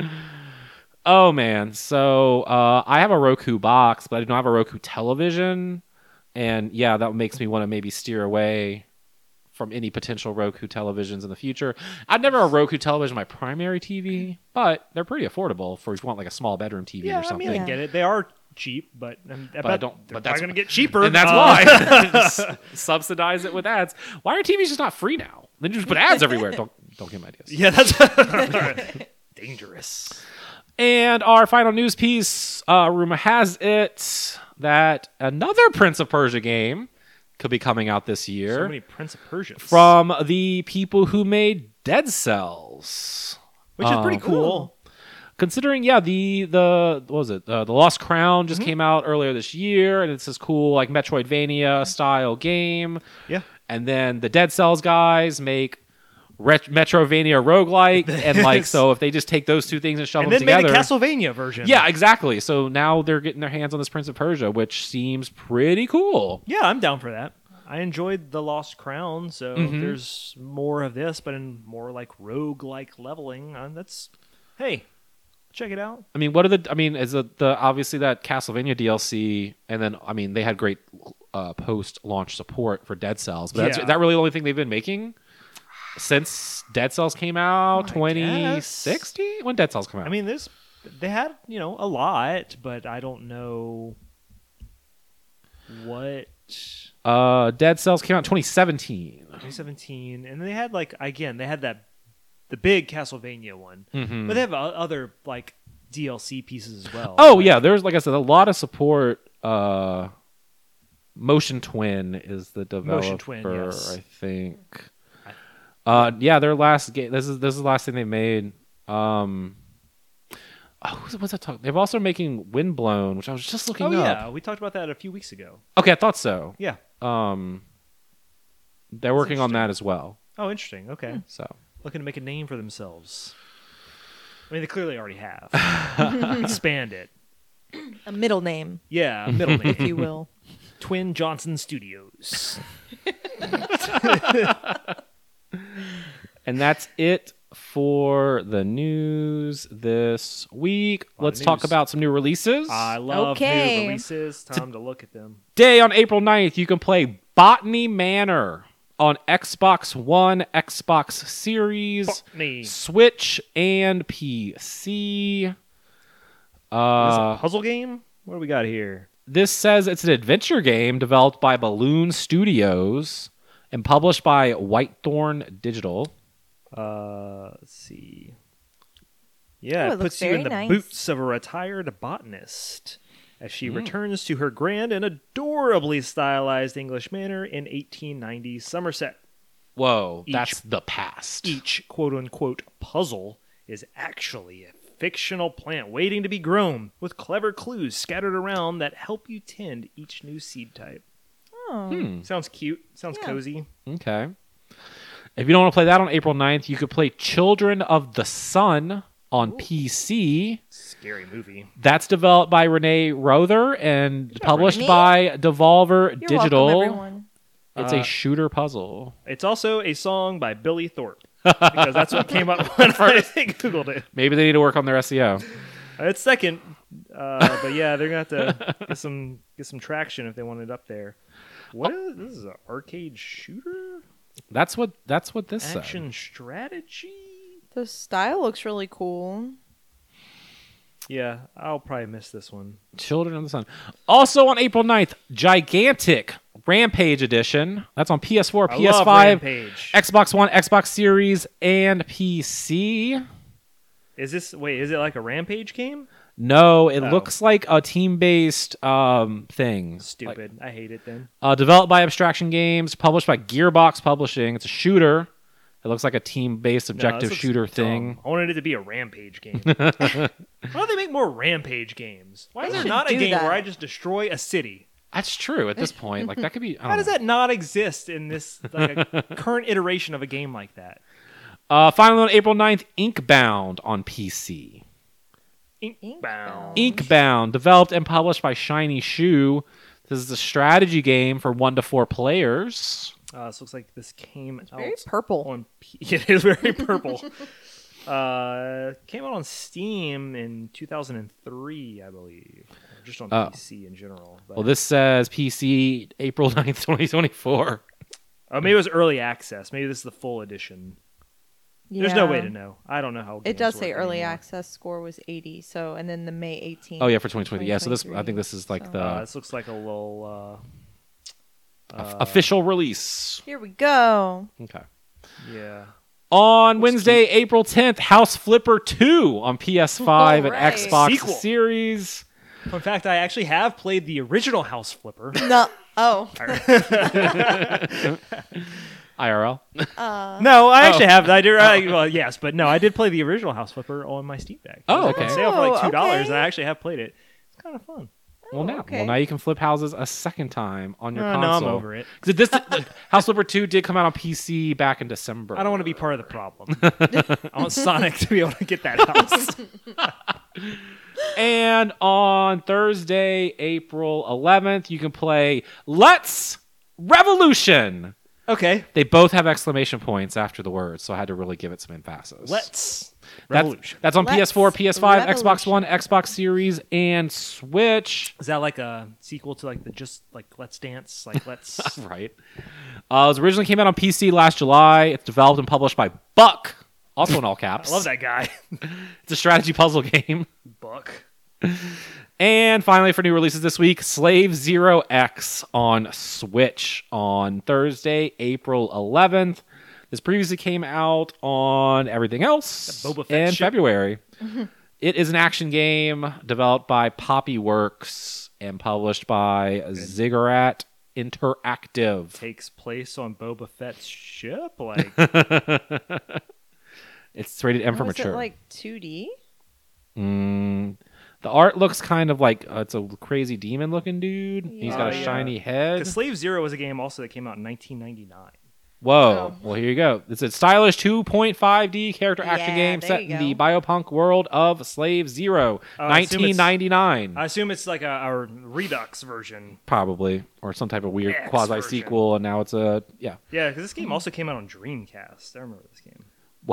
Oh man, so uh, I have a Roku box, but I don't have a Roku television, and yeah, that makes me want to maybe steer away from any potential Roku televisions in the future. I'd never a Roku television my primary T V, but they're pretty affordable for if you want like a small bedroom T V Yeah, or I something. mean, I Yeah. get it. They are cheap, but, um, I I bet don't- they're but that's- going to get cheaper. and that's Uh, why Just subsidize it with ads. Why are T Vs just not free now? Then you just put ads everywhere. Don't don't give me ideas. Yeah, that's dangerous. And our final news piece, uh, rumor has it that another Prince of Persia game could be coming out this year So many Prince of Persians. from the people who made Dead Cells. Which is pretty Uh, cool. Considering, yeah, the the what was it? Uh, the Lost Crown just came out earlier this year, and it's this cool like Metroidvania style game. Yeah. And then the Dead Cells guys make Ret- Metrovania roguelike, and like so if they just take those two things and shove And them then together, made a Castlevania version. yeah, exactly. So now they're getting their hands on this Prince of Persia, which seems pretty cool. Yeah, I'm down for that. I enjoyed The Lost Crown, so Mhm. if there's more of this, but in more like rogue-like leveling, uh, that's... Hey, check it out. I mean, what are the? I mean, is the, the obviously that Castlevania D L C, and then I mean they had great uh, post-launch support for Dead Cells, but that's, Yeah. is that really the only thing they've been making since Dead Cells came out, I twenty sixteen? When Dead Cells come out? I mean, this they had, you know, a lot, but I don't know what... uh, Dead Cells came out in twenty seventeen. twenty seventeen, and they had, like, again, they had that the big Castlevania one, Mhm. but they have o- other like D L C pieces as well. Oh Like, yeah, there's like I said, a lot of support. Uh, Motion Twin is the developer, Motion Twin, yes. I think. Uh, yeah, their last game. This is this is the last thing they made. Um, oh, what's what's that talk? They're also making Windblown, which I was just looking Oh up. yeah, we talked about that a few weeks ago. Okay, I thought so. Yeah. Um, they're working on that as well. Oh, interesting. Okay. So Looking to make a name for themselves. I mean, they clearly already have. Expand it. A middle name, Yeah, middle name. if you will. Twin Johnson Studios. And that's it for the news this week. Lot of Let's talk news. about some new releases. I love Okay. new releases. Time to look at them. Day on April ninth, you can play Botany Manor on Xbox One, Xbox Series, Botany. Switch, and P C. Is this Uh, a puzzle game? What do we got here? this says it's an adventure game developed by Balloon Studios and published by Whitethorn Digital. Uh, let's see. Yeah, Oh, it it looks puts you in very the nice. boots of a retired botanist as she Mm. returns to her grand and adorably stylized English manor in eighteen ninety Somerset. Whoa, Each- that's the past. Each quote-unquote puzzle is actually a fictional plant waiting to be grown, with clever clues scattered around that help you tend each new seed type. Oh. Hmm. Sounds cute. Sounds Yeah. cozy. Okay. If you don't want to play that on April ninth, you could play Children of the Sun on P C. Scary movie. That's developed by Renee Rother and published Renee. by Devolver You're Digital. welcome, everyone. It's Uh, a shooter puzzle. It's also a song by Billy Thorpe because that's what came up when I googled it. Maybe they need to work on their S E O. It's second, uh, but yeah, they're gonna have to get some get some traction if they want it up there. What is this? Is an arcade shooter That's what that's what this action strategy? The style looks really cool. Yeah, I'll probably miss this one. said. Children of the Sun. Also on April ninth, Gigantic Rampage Edition. That's on P S four, I P S love five, Rampage. Xbox One, Xbox Series, and P C. Is this wait? Is it like a Rampage game? No, it Oh. looks like a team-based um, thing. Like, Stupid. I hate it then. uh, developed by Abstraction Games, published by Gearbox Publishing. It's a shooter. It looks like a team-based No, objective this looks shooter dumb. thing. I wanted it to be a Rampage game. Why don't they make more Rampage games? Why is They there should not a do game that. where I just destroy a city? That's true at this point. Like that could be. I How don't does know. that not exist in this like a current iteration of a game like that? Uh, finally, on April ninth, Inkbound on P C. Inkbound. Inkbound, developed and published by Shiny Shoe. This is a strategy game for one to four players. Uh, this looks like this came out Very purple. on. P- it is very purple. uh, came out on Steam in two thousand three, I believe, or just on Oh. P C in general. But, Well, this says P C April ninth, twenty twenty-four. oh, maybe it was early access. Maybe this is the full edition. There's no way Yeah. to know. I don't know how. It games does work say early anymore. access score was eighty. So, and then the May eighteenth. Oh yeah, for twenty twenty. Yeah, so this I think twenty twenty-three. this is like So- the Uh, this looks like a little. Uh, of- uh, official release. Here we go. Okay. Yeah. On Wednesday, April tenth, House Flipper two on P S five and Alright. Xbox Sequel. Series. Fun fact: I actually have played the original House Flipper. No. Oh. I R L. No, I actually have. I did. I, well, yes, but no, I did play the original House Flipper on my Steam Deck. It Oh, was on okay. sale for like Oh, two dollars, okay. and I actually have played it. It's kind of fun. Well, now, okay. well, now you can flip houses a second time on your Uh, no, console. I'm over it. 'Cause this the House Flipper two did come out on P C back in December. I don't want to be part of the problem. I want Sonic to be able to get that house. And on Thursday, April eleventh, you can play Let's Revolution. Okay, They both have exclamation points after the words, so I had to really give it some emphasis. let's That's, Revolution. that's on Let's P S four, P S five, Xbox Revolution. One, Xbox Series, and Switch. Is that like a sequel to like the just like Let's Dance? Like Let's. Right. Uh, it was originally came out on P C last July. It's developed and published by Buck, also in all caps. I love that guy. It's a strategy puzzle game. Buck. And finally, for new releases this week, Slave Zero X on Switch on Thursday, April eleventh. This previously came out on everything else The Boba Fett in ship. February. It is an action game developed by Poppy Works and published by Ziggurat Interactive. Takes place on Boba Fett's ship. Like, It's rated M for Oh, is it mature. like two D? Mm, the art looks kind of like uh, it's a crazy demon looking dude. He's got a Yeah. Oh, shiny because head. Slave Zero was a game also that came out in nineteen ninety-nine. Whoa. Oh. Well, here you go. It's a stylish two point five D character action Yeah, game there set you in the go. biopunk world of Slave Zero, Oh, I assume it's- nineteen ninety-nine. I assume it's like a, a Redux version. Probably. Or some type of weird X quasi sequel, and now it's a. Yeah. Yeah, because this game also came out on Dreamcast. I remember this game.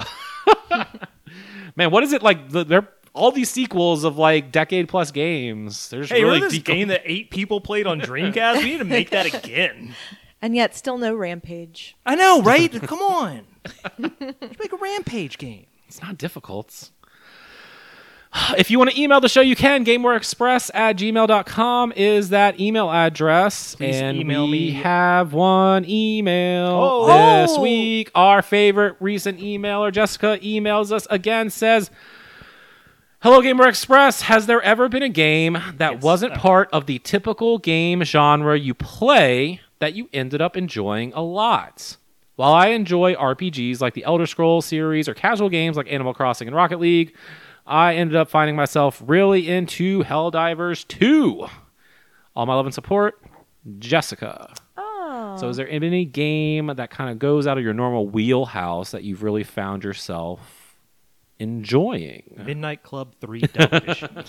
Man, what is it like? The, they're all these sequels of like decade plus games. There's Hey, really remember this deco- game that eight people played on Dreamcast? We need to make that again. And yet still no Rampage. I know, right? Come on. Let's make a Rampage game. It's not difficult. If you want to email the show, you can. GameWareExpress at gmail dot com is that email address. Please and email we me. have one email Oh. this Oh. week. Our favorite recent emailer, Jessica, emails us again, says, Hello, Gamer Express. Has there ever been a game that Yes. wasn't Uh. part of the typical game genre you play that you ended up enjoying a lot? While I enjoy R P Gs like the Elder Scrolls series or casual games like Animal Crossing and Rocket League, I ended up finding myself really into Helldivers two. All my love and support, Jessica. Oh. So is there any game that kind of goes out of your normal wheelhouse that you've really found yourself enjoying? Midnight Club three Double Edition.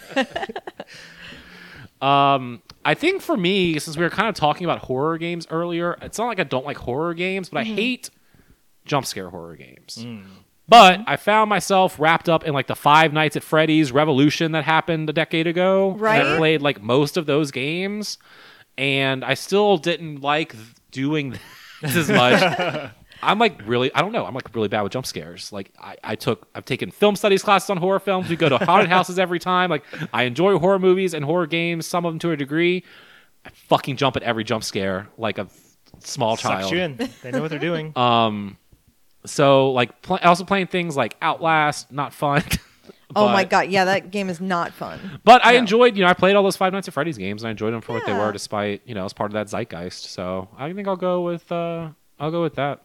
Um, I think for me, since we were kind of talking about horror games earlier, it's not like I don't like horror games, but I hate jump scare horror games. But I found myself wrapped up in like the Five Nights at Freddy's Revolution that happened a decade ago. And I Right. played like most of those games, and I still didn't like th- doing this as much. I'm like really, I don't know. I'm like really bad with jump scares. Like I, I took, I've taken film studies classes on horror films. We go to haunted houses every time. Like I enjoy horror movies and horror games, some of them to a degree. I fucking jump at every jump scare like a small child. Sucks you in. They know what they're doing. Um, so like pl- also playing things like Outlast, not fun. Oh But- my god, yeah, that game is not fun. But I No. enjoyed, you know, I played all those Five Nights at Freddy's games, and I enjoyed them for what they Yeah. were, despite, you know, as part of that zeitgeist. So I think I'll go with, uh, I'll go with that.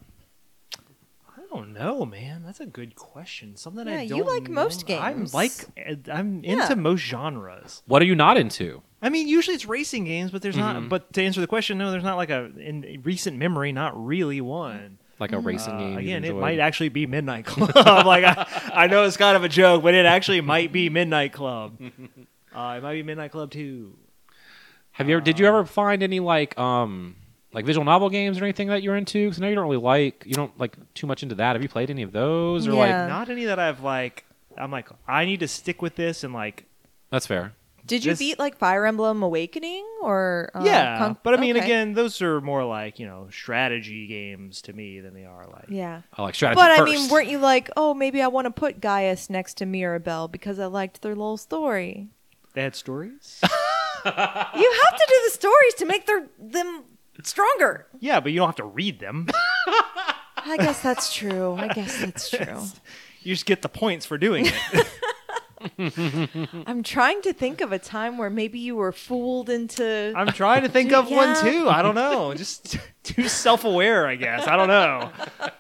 I don't know, man. That's a good question. Something Yeah, I you don't like know. most I'm games. like I'm Yeah. into most genres. What are you not into? I mean, usually it's racing games, but there's Mm-hmm. not. But to answer the question, no, there's not like a in recent memory, not really one. Like a racing Uh, game? you've again, it enjoyed? might actually be Midnight Club. like I, I know it's kind of a joke, but it actually might be Midnight Club. Uh, it might be Midnight Club too. Have you ever? Did you ever find any like, um, like visual novel games or anything that you're into? Because I know you don't really like, you don't like too much into that. Have you played any of those? Or like, Yeah. Not any that I've like. I'm like, I need to stick with this and like. that's fair. Did you This- beat like Fire Emblem Awakening or uh, yeah, Con- but I mean, okay. again, those are more like you know strategy games to me than they are like. Yeah. I like strategy But I first. mean, weren't you like, oh, maybe I want to put Gaius next to Mirabelle because I liked their little story? They had stories. You have to do the stories to make their them stronger. Yeah, but you don't have to read them. I guess that's true. I guess that's true. You just get the points for doing it. I'm trying to think of a time where maybe you were fooled into. I'm trying to think Dude, of one yeah. too. I don't know. Just too self-aware, I guess. I don't know.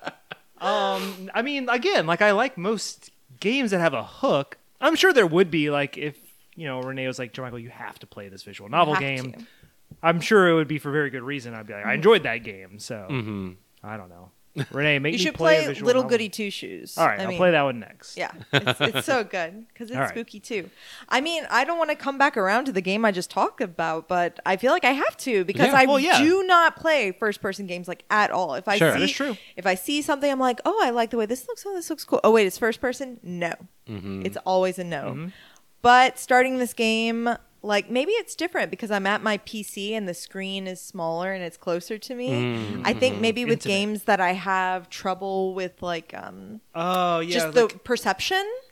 Um, I mean, again, like I like most games that have a hook. I'm sure there would be like if you know Renee was like, "Joe Michael, you have to play this visual novel Have game." to. I'm sure it would be for very good reason. I'd be like, "I enjoyed that game," so Mm-hmm. I don't know. Renee, make You me should play, play a visual Little novel. Goody Two Shoes. All right, I I'll mean, play that one next. Yeah, it's, it's so good because it's All right. spooky too. I mean, I don't want to come back around to the game I just talked about, but I feel like I have to because Yeah. I Well, yeah. do not play first-person games like at all. If I Sure. see, That is true. if I see something, I'm like, oh, I like the way this looks. Oh, this looks cool. Oh, wait, it's first-person. No, Mm-hmm. it's always a no. Mhm. But starting this game, like maybe it's different because I'm at my P C and the screen is smaller and it's closer to me. Mm-hmm. I think maybe with Intimate. games that I have trouble with, like um, Oh yeah. just the like- perception.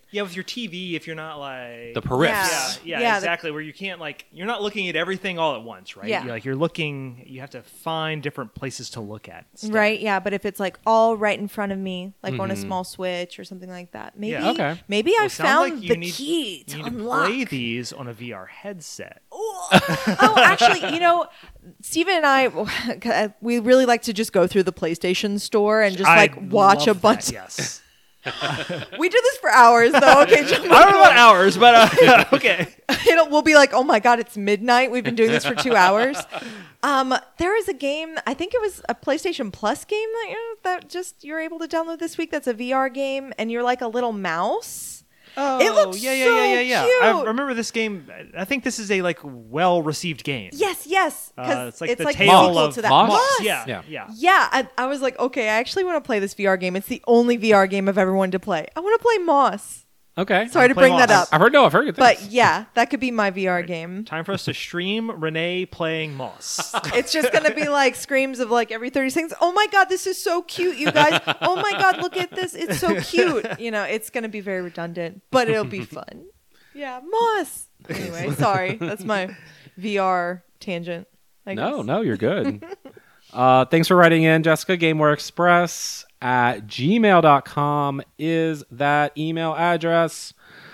Yeah, with your T V, if you're not like The periphery. Yeah, yeah, Yeah, the- exactly. Where you can't like you're not looking at everything all at once, right? Yeah. You're like you're looking. You have to find different places to look at. instead. Right, yeah, but if it's like all right in front of me, like on a small switch or something like that, maybe Yeah. Okay. maybe Well, I it sounds found like you the need- key You to need to unlock. play these on a V R headset. Oh, actually, you know, Steven and I, we really like to just go through the PlayStation store and just like I watch a love bunch. that, yes. We do this for hours, though. Okay, John, I don't know about hours, but uh, okay. It'll, we'll be like, oh my god, it's midnight. We've been doing this for two hours. Um, there is a game. I think it was a PlayStation Plus game that you that just you're able to download this week. That's a V R game, and you're like a little mouse. Oh, It looks yeah, yeah, so yeah, yeah, yeah. I cute. remember this game. I think this is a like well-received game. Yes, yes, because Uh, it's like it's the like tale sequel of to that. Moss. Moss. Yeah, Yeah. yeah, yeah. Yeah, I, I was like, okay, I actually want to play this V R game. It's the only V R game I've ever wanted to play. I want to play Moss. Okay. Sorry to Play bring that Moss. up, I've heard no, I've heard good things. but yeah, that could be my V R game. Time for us to stream Renee playing Moss. It's just gonna be like screams of like every thirty seconds. Oh my god, this is so cute, you guys. Oh my god, look at this. It's so cute. You know, it's gonna be very redundant, but it'll be fun. Yeah, Moss. Anyway, sorry. That's my V R tangent. I No, guess. no, you're good. uh, thanks for writing in, Jessica. GameWare Express at gmail dot com is that email address.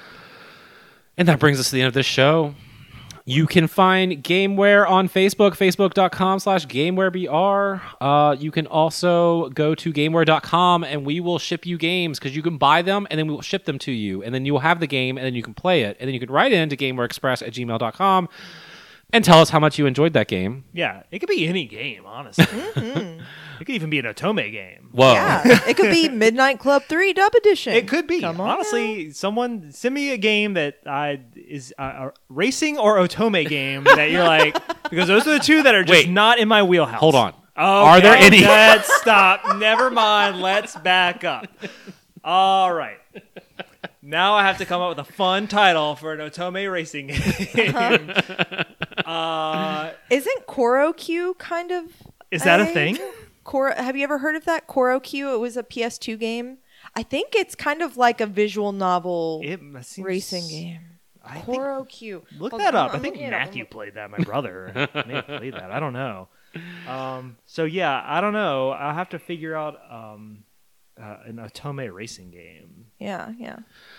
And that brings us to the end of this show. You can find GameWare on Facebook, facebook.com slash GameWareBR. Uh, you can also go to GameWare dot com and we will ship you games because you can buy them and then we will ship them to you. And then you will have the game and then you can play it. And then you can write in to GameWareExpress at gmail dot com and tell us how much you enjoyed that game. Yeah, it could be any game, honestly. It could even be an Otome game. Whoa. Yeah, it could be Midnight Club three Dub Edition. It could be. Come on Honestly, someone send me a game that I is a, a racing or Otome game that you're like, because those are the two that are just Wait. not in my wheelhouse. Hold on. Okay, Are there any- Let's stop. Never mind. Let's back up. All right. Now I have to come up with a fun title for an Otome racing game. Uh-huh. uh, Isn't KoroQ kind of? is that a thing? Koro, have you ever heard of that? KoroQ. It was a P S two game. I think it's kind of like a visual novel It seems, racing game. I think, KoroQ. look Hold that on, up. I I'm think looking it up. Matthew played that. My brother may have played that. I don't know. Um, so yeah, I don't know. I'll have to figure out um, uh, an Otome racing game. Yeah, yeah.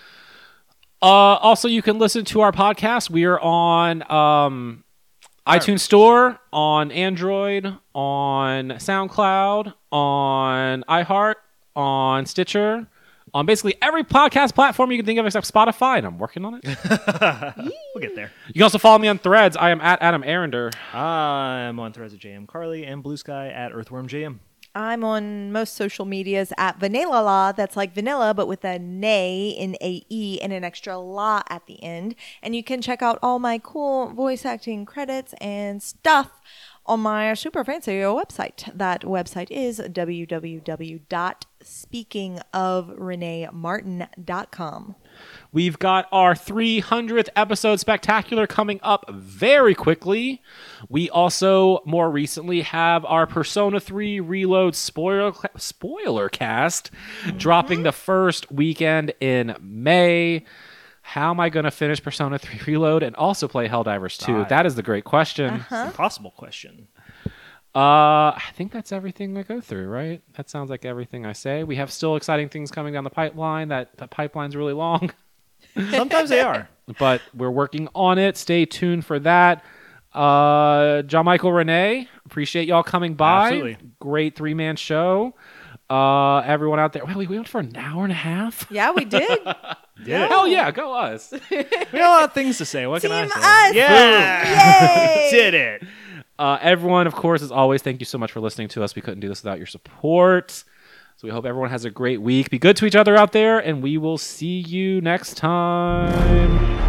Uh, also, you can listen to our podcast. We are on um, iTunes Store, on Android, on SoundCloud, on iHeart, on Stitcher, on basically every podcast platform you can think of except Spotify, and I'm working on it. We'll get there. You can also follow me on Threads. I am at Adam Arender. I'm on Threads at J M Carly and Blue Sky at Earthworm J M. I'm on most social medias at Vanilla La. That's like vanilla, but with a nay, N A E, and an extra la at the end. And you can check out all my cool voice acting credits and stuff on my super fancy website. That website is w w w dot speaking of renee martin dot com. We've got our three hundredth episode spectacular coming up very quickly. We also, more recently, have our Persona three Reload spoiler, spoiler cast Mm-hmm. dropping the first weekend in May. How am I going to finish Persona three Reload and also play Helldivers two? God. That is the great question. Uh-huh. Impossible question. Uh, I think that's everything I go through, right? That sounds like everything I say. We have still exciting things coming down the pipeline. That, that pipeline's really long. Sometimes they are. But we're working on it. Stay tuned for that. Uh, John Michael Renee, appreciate y'all coming by. Absolutely. Great three man show. Uh, everyone out there. Well, we went for an hour and a half. Yeah, we did. Yeah. Hell yeah, go us. We have a lot of things to say. What can I Team say? us. Yeah. Yay. Did it. Uh, everyone, of course, as always, thank you so much for listening to us. We couldn't do this without your support. So we hope everyone has a great week. Be good to each other out there, and we will see you next time.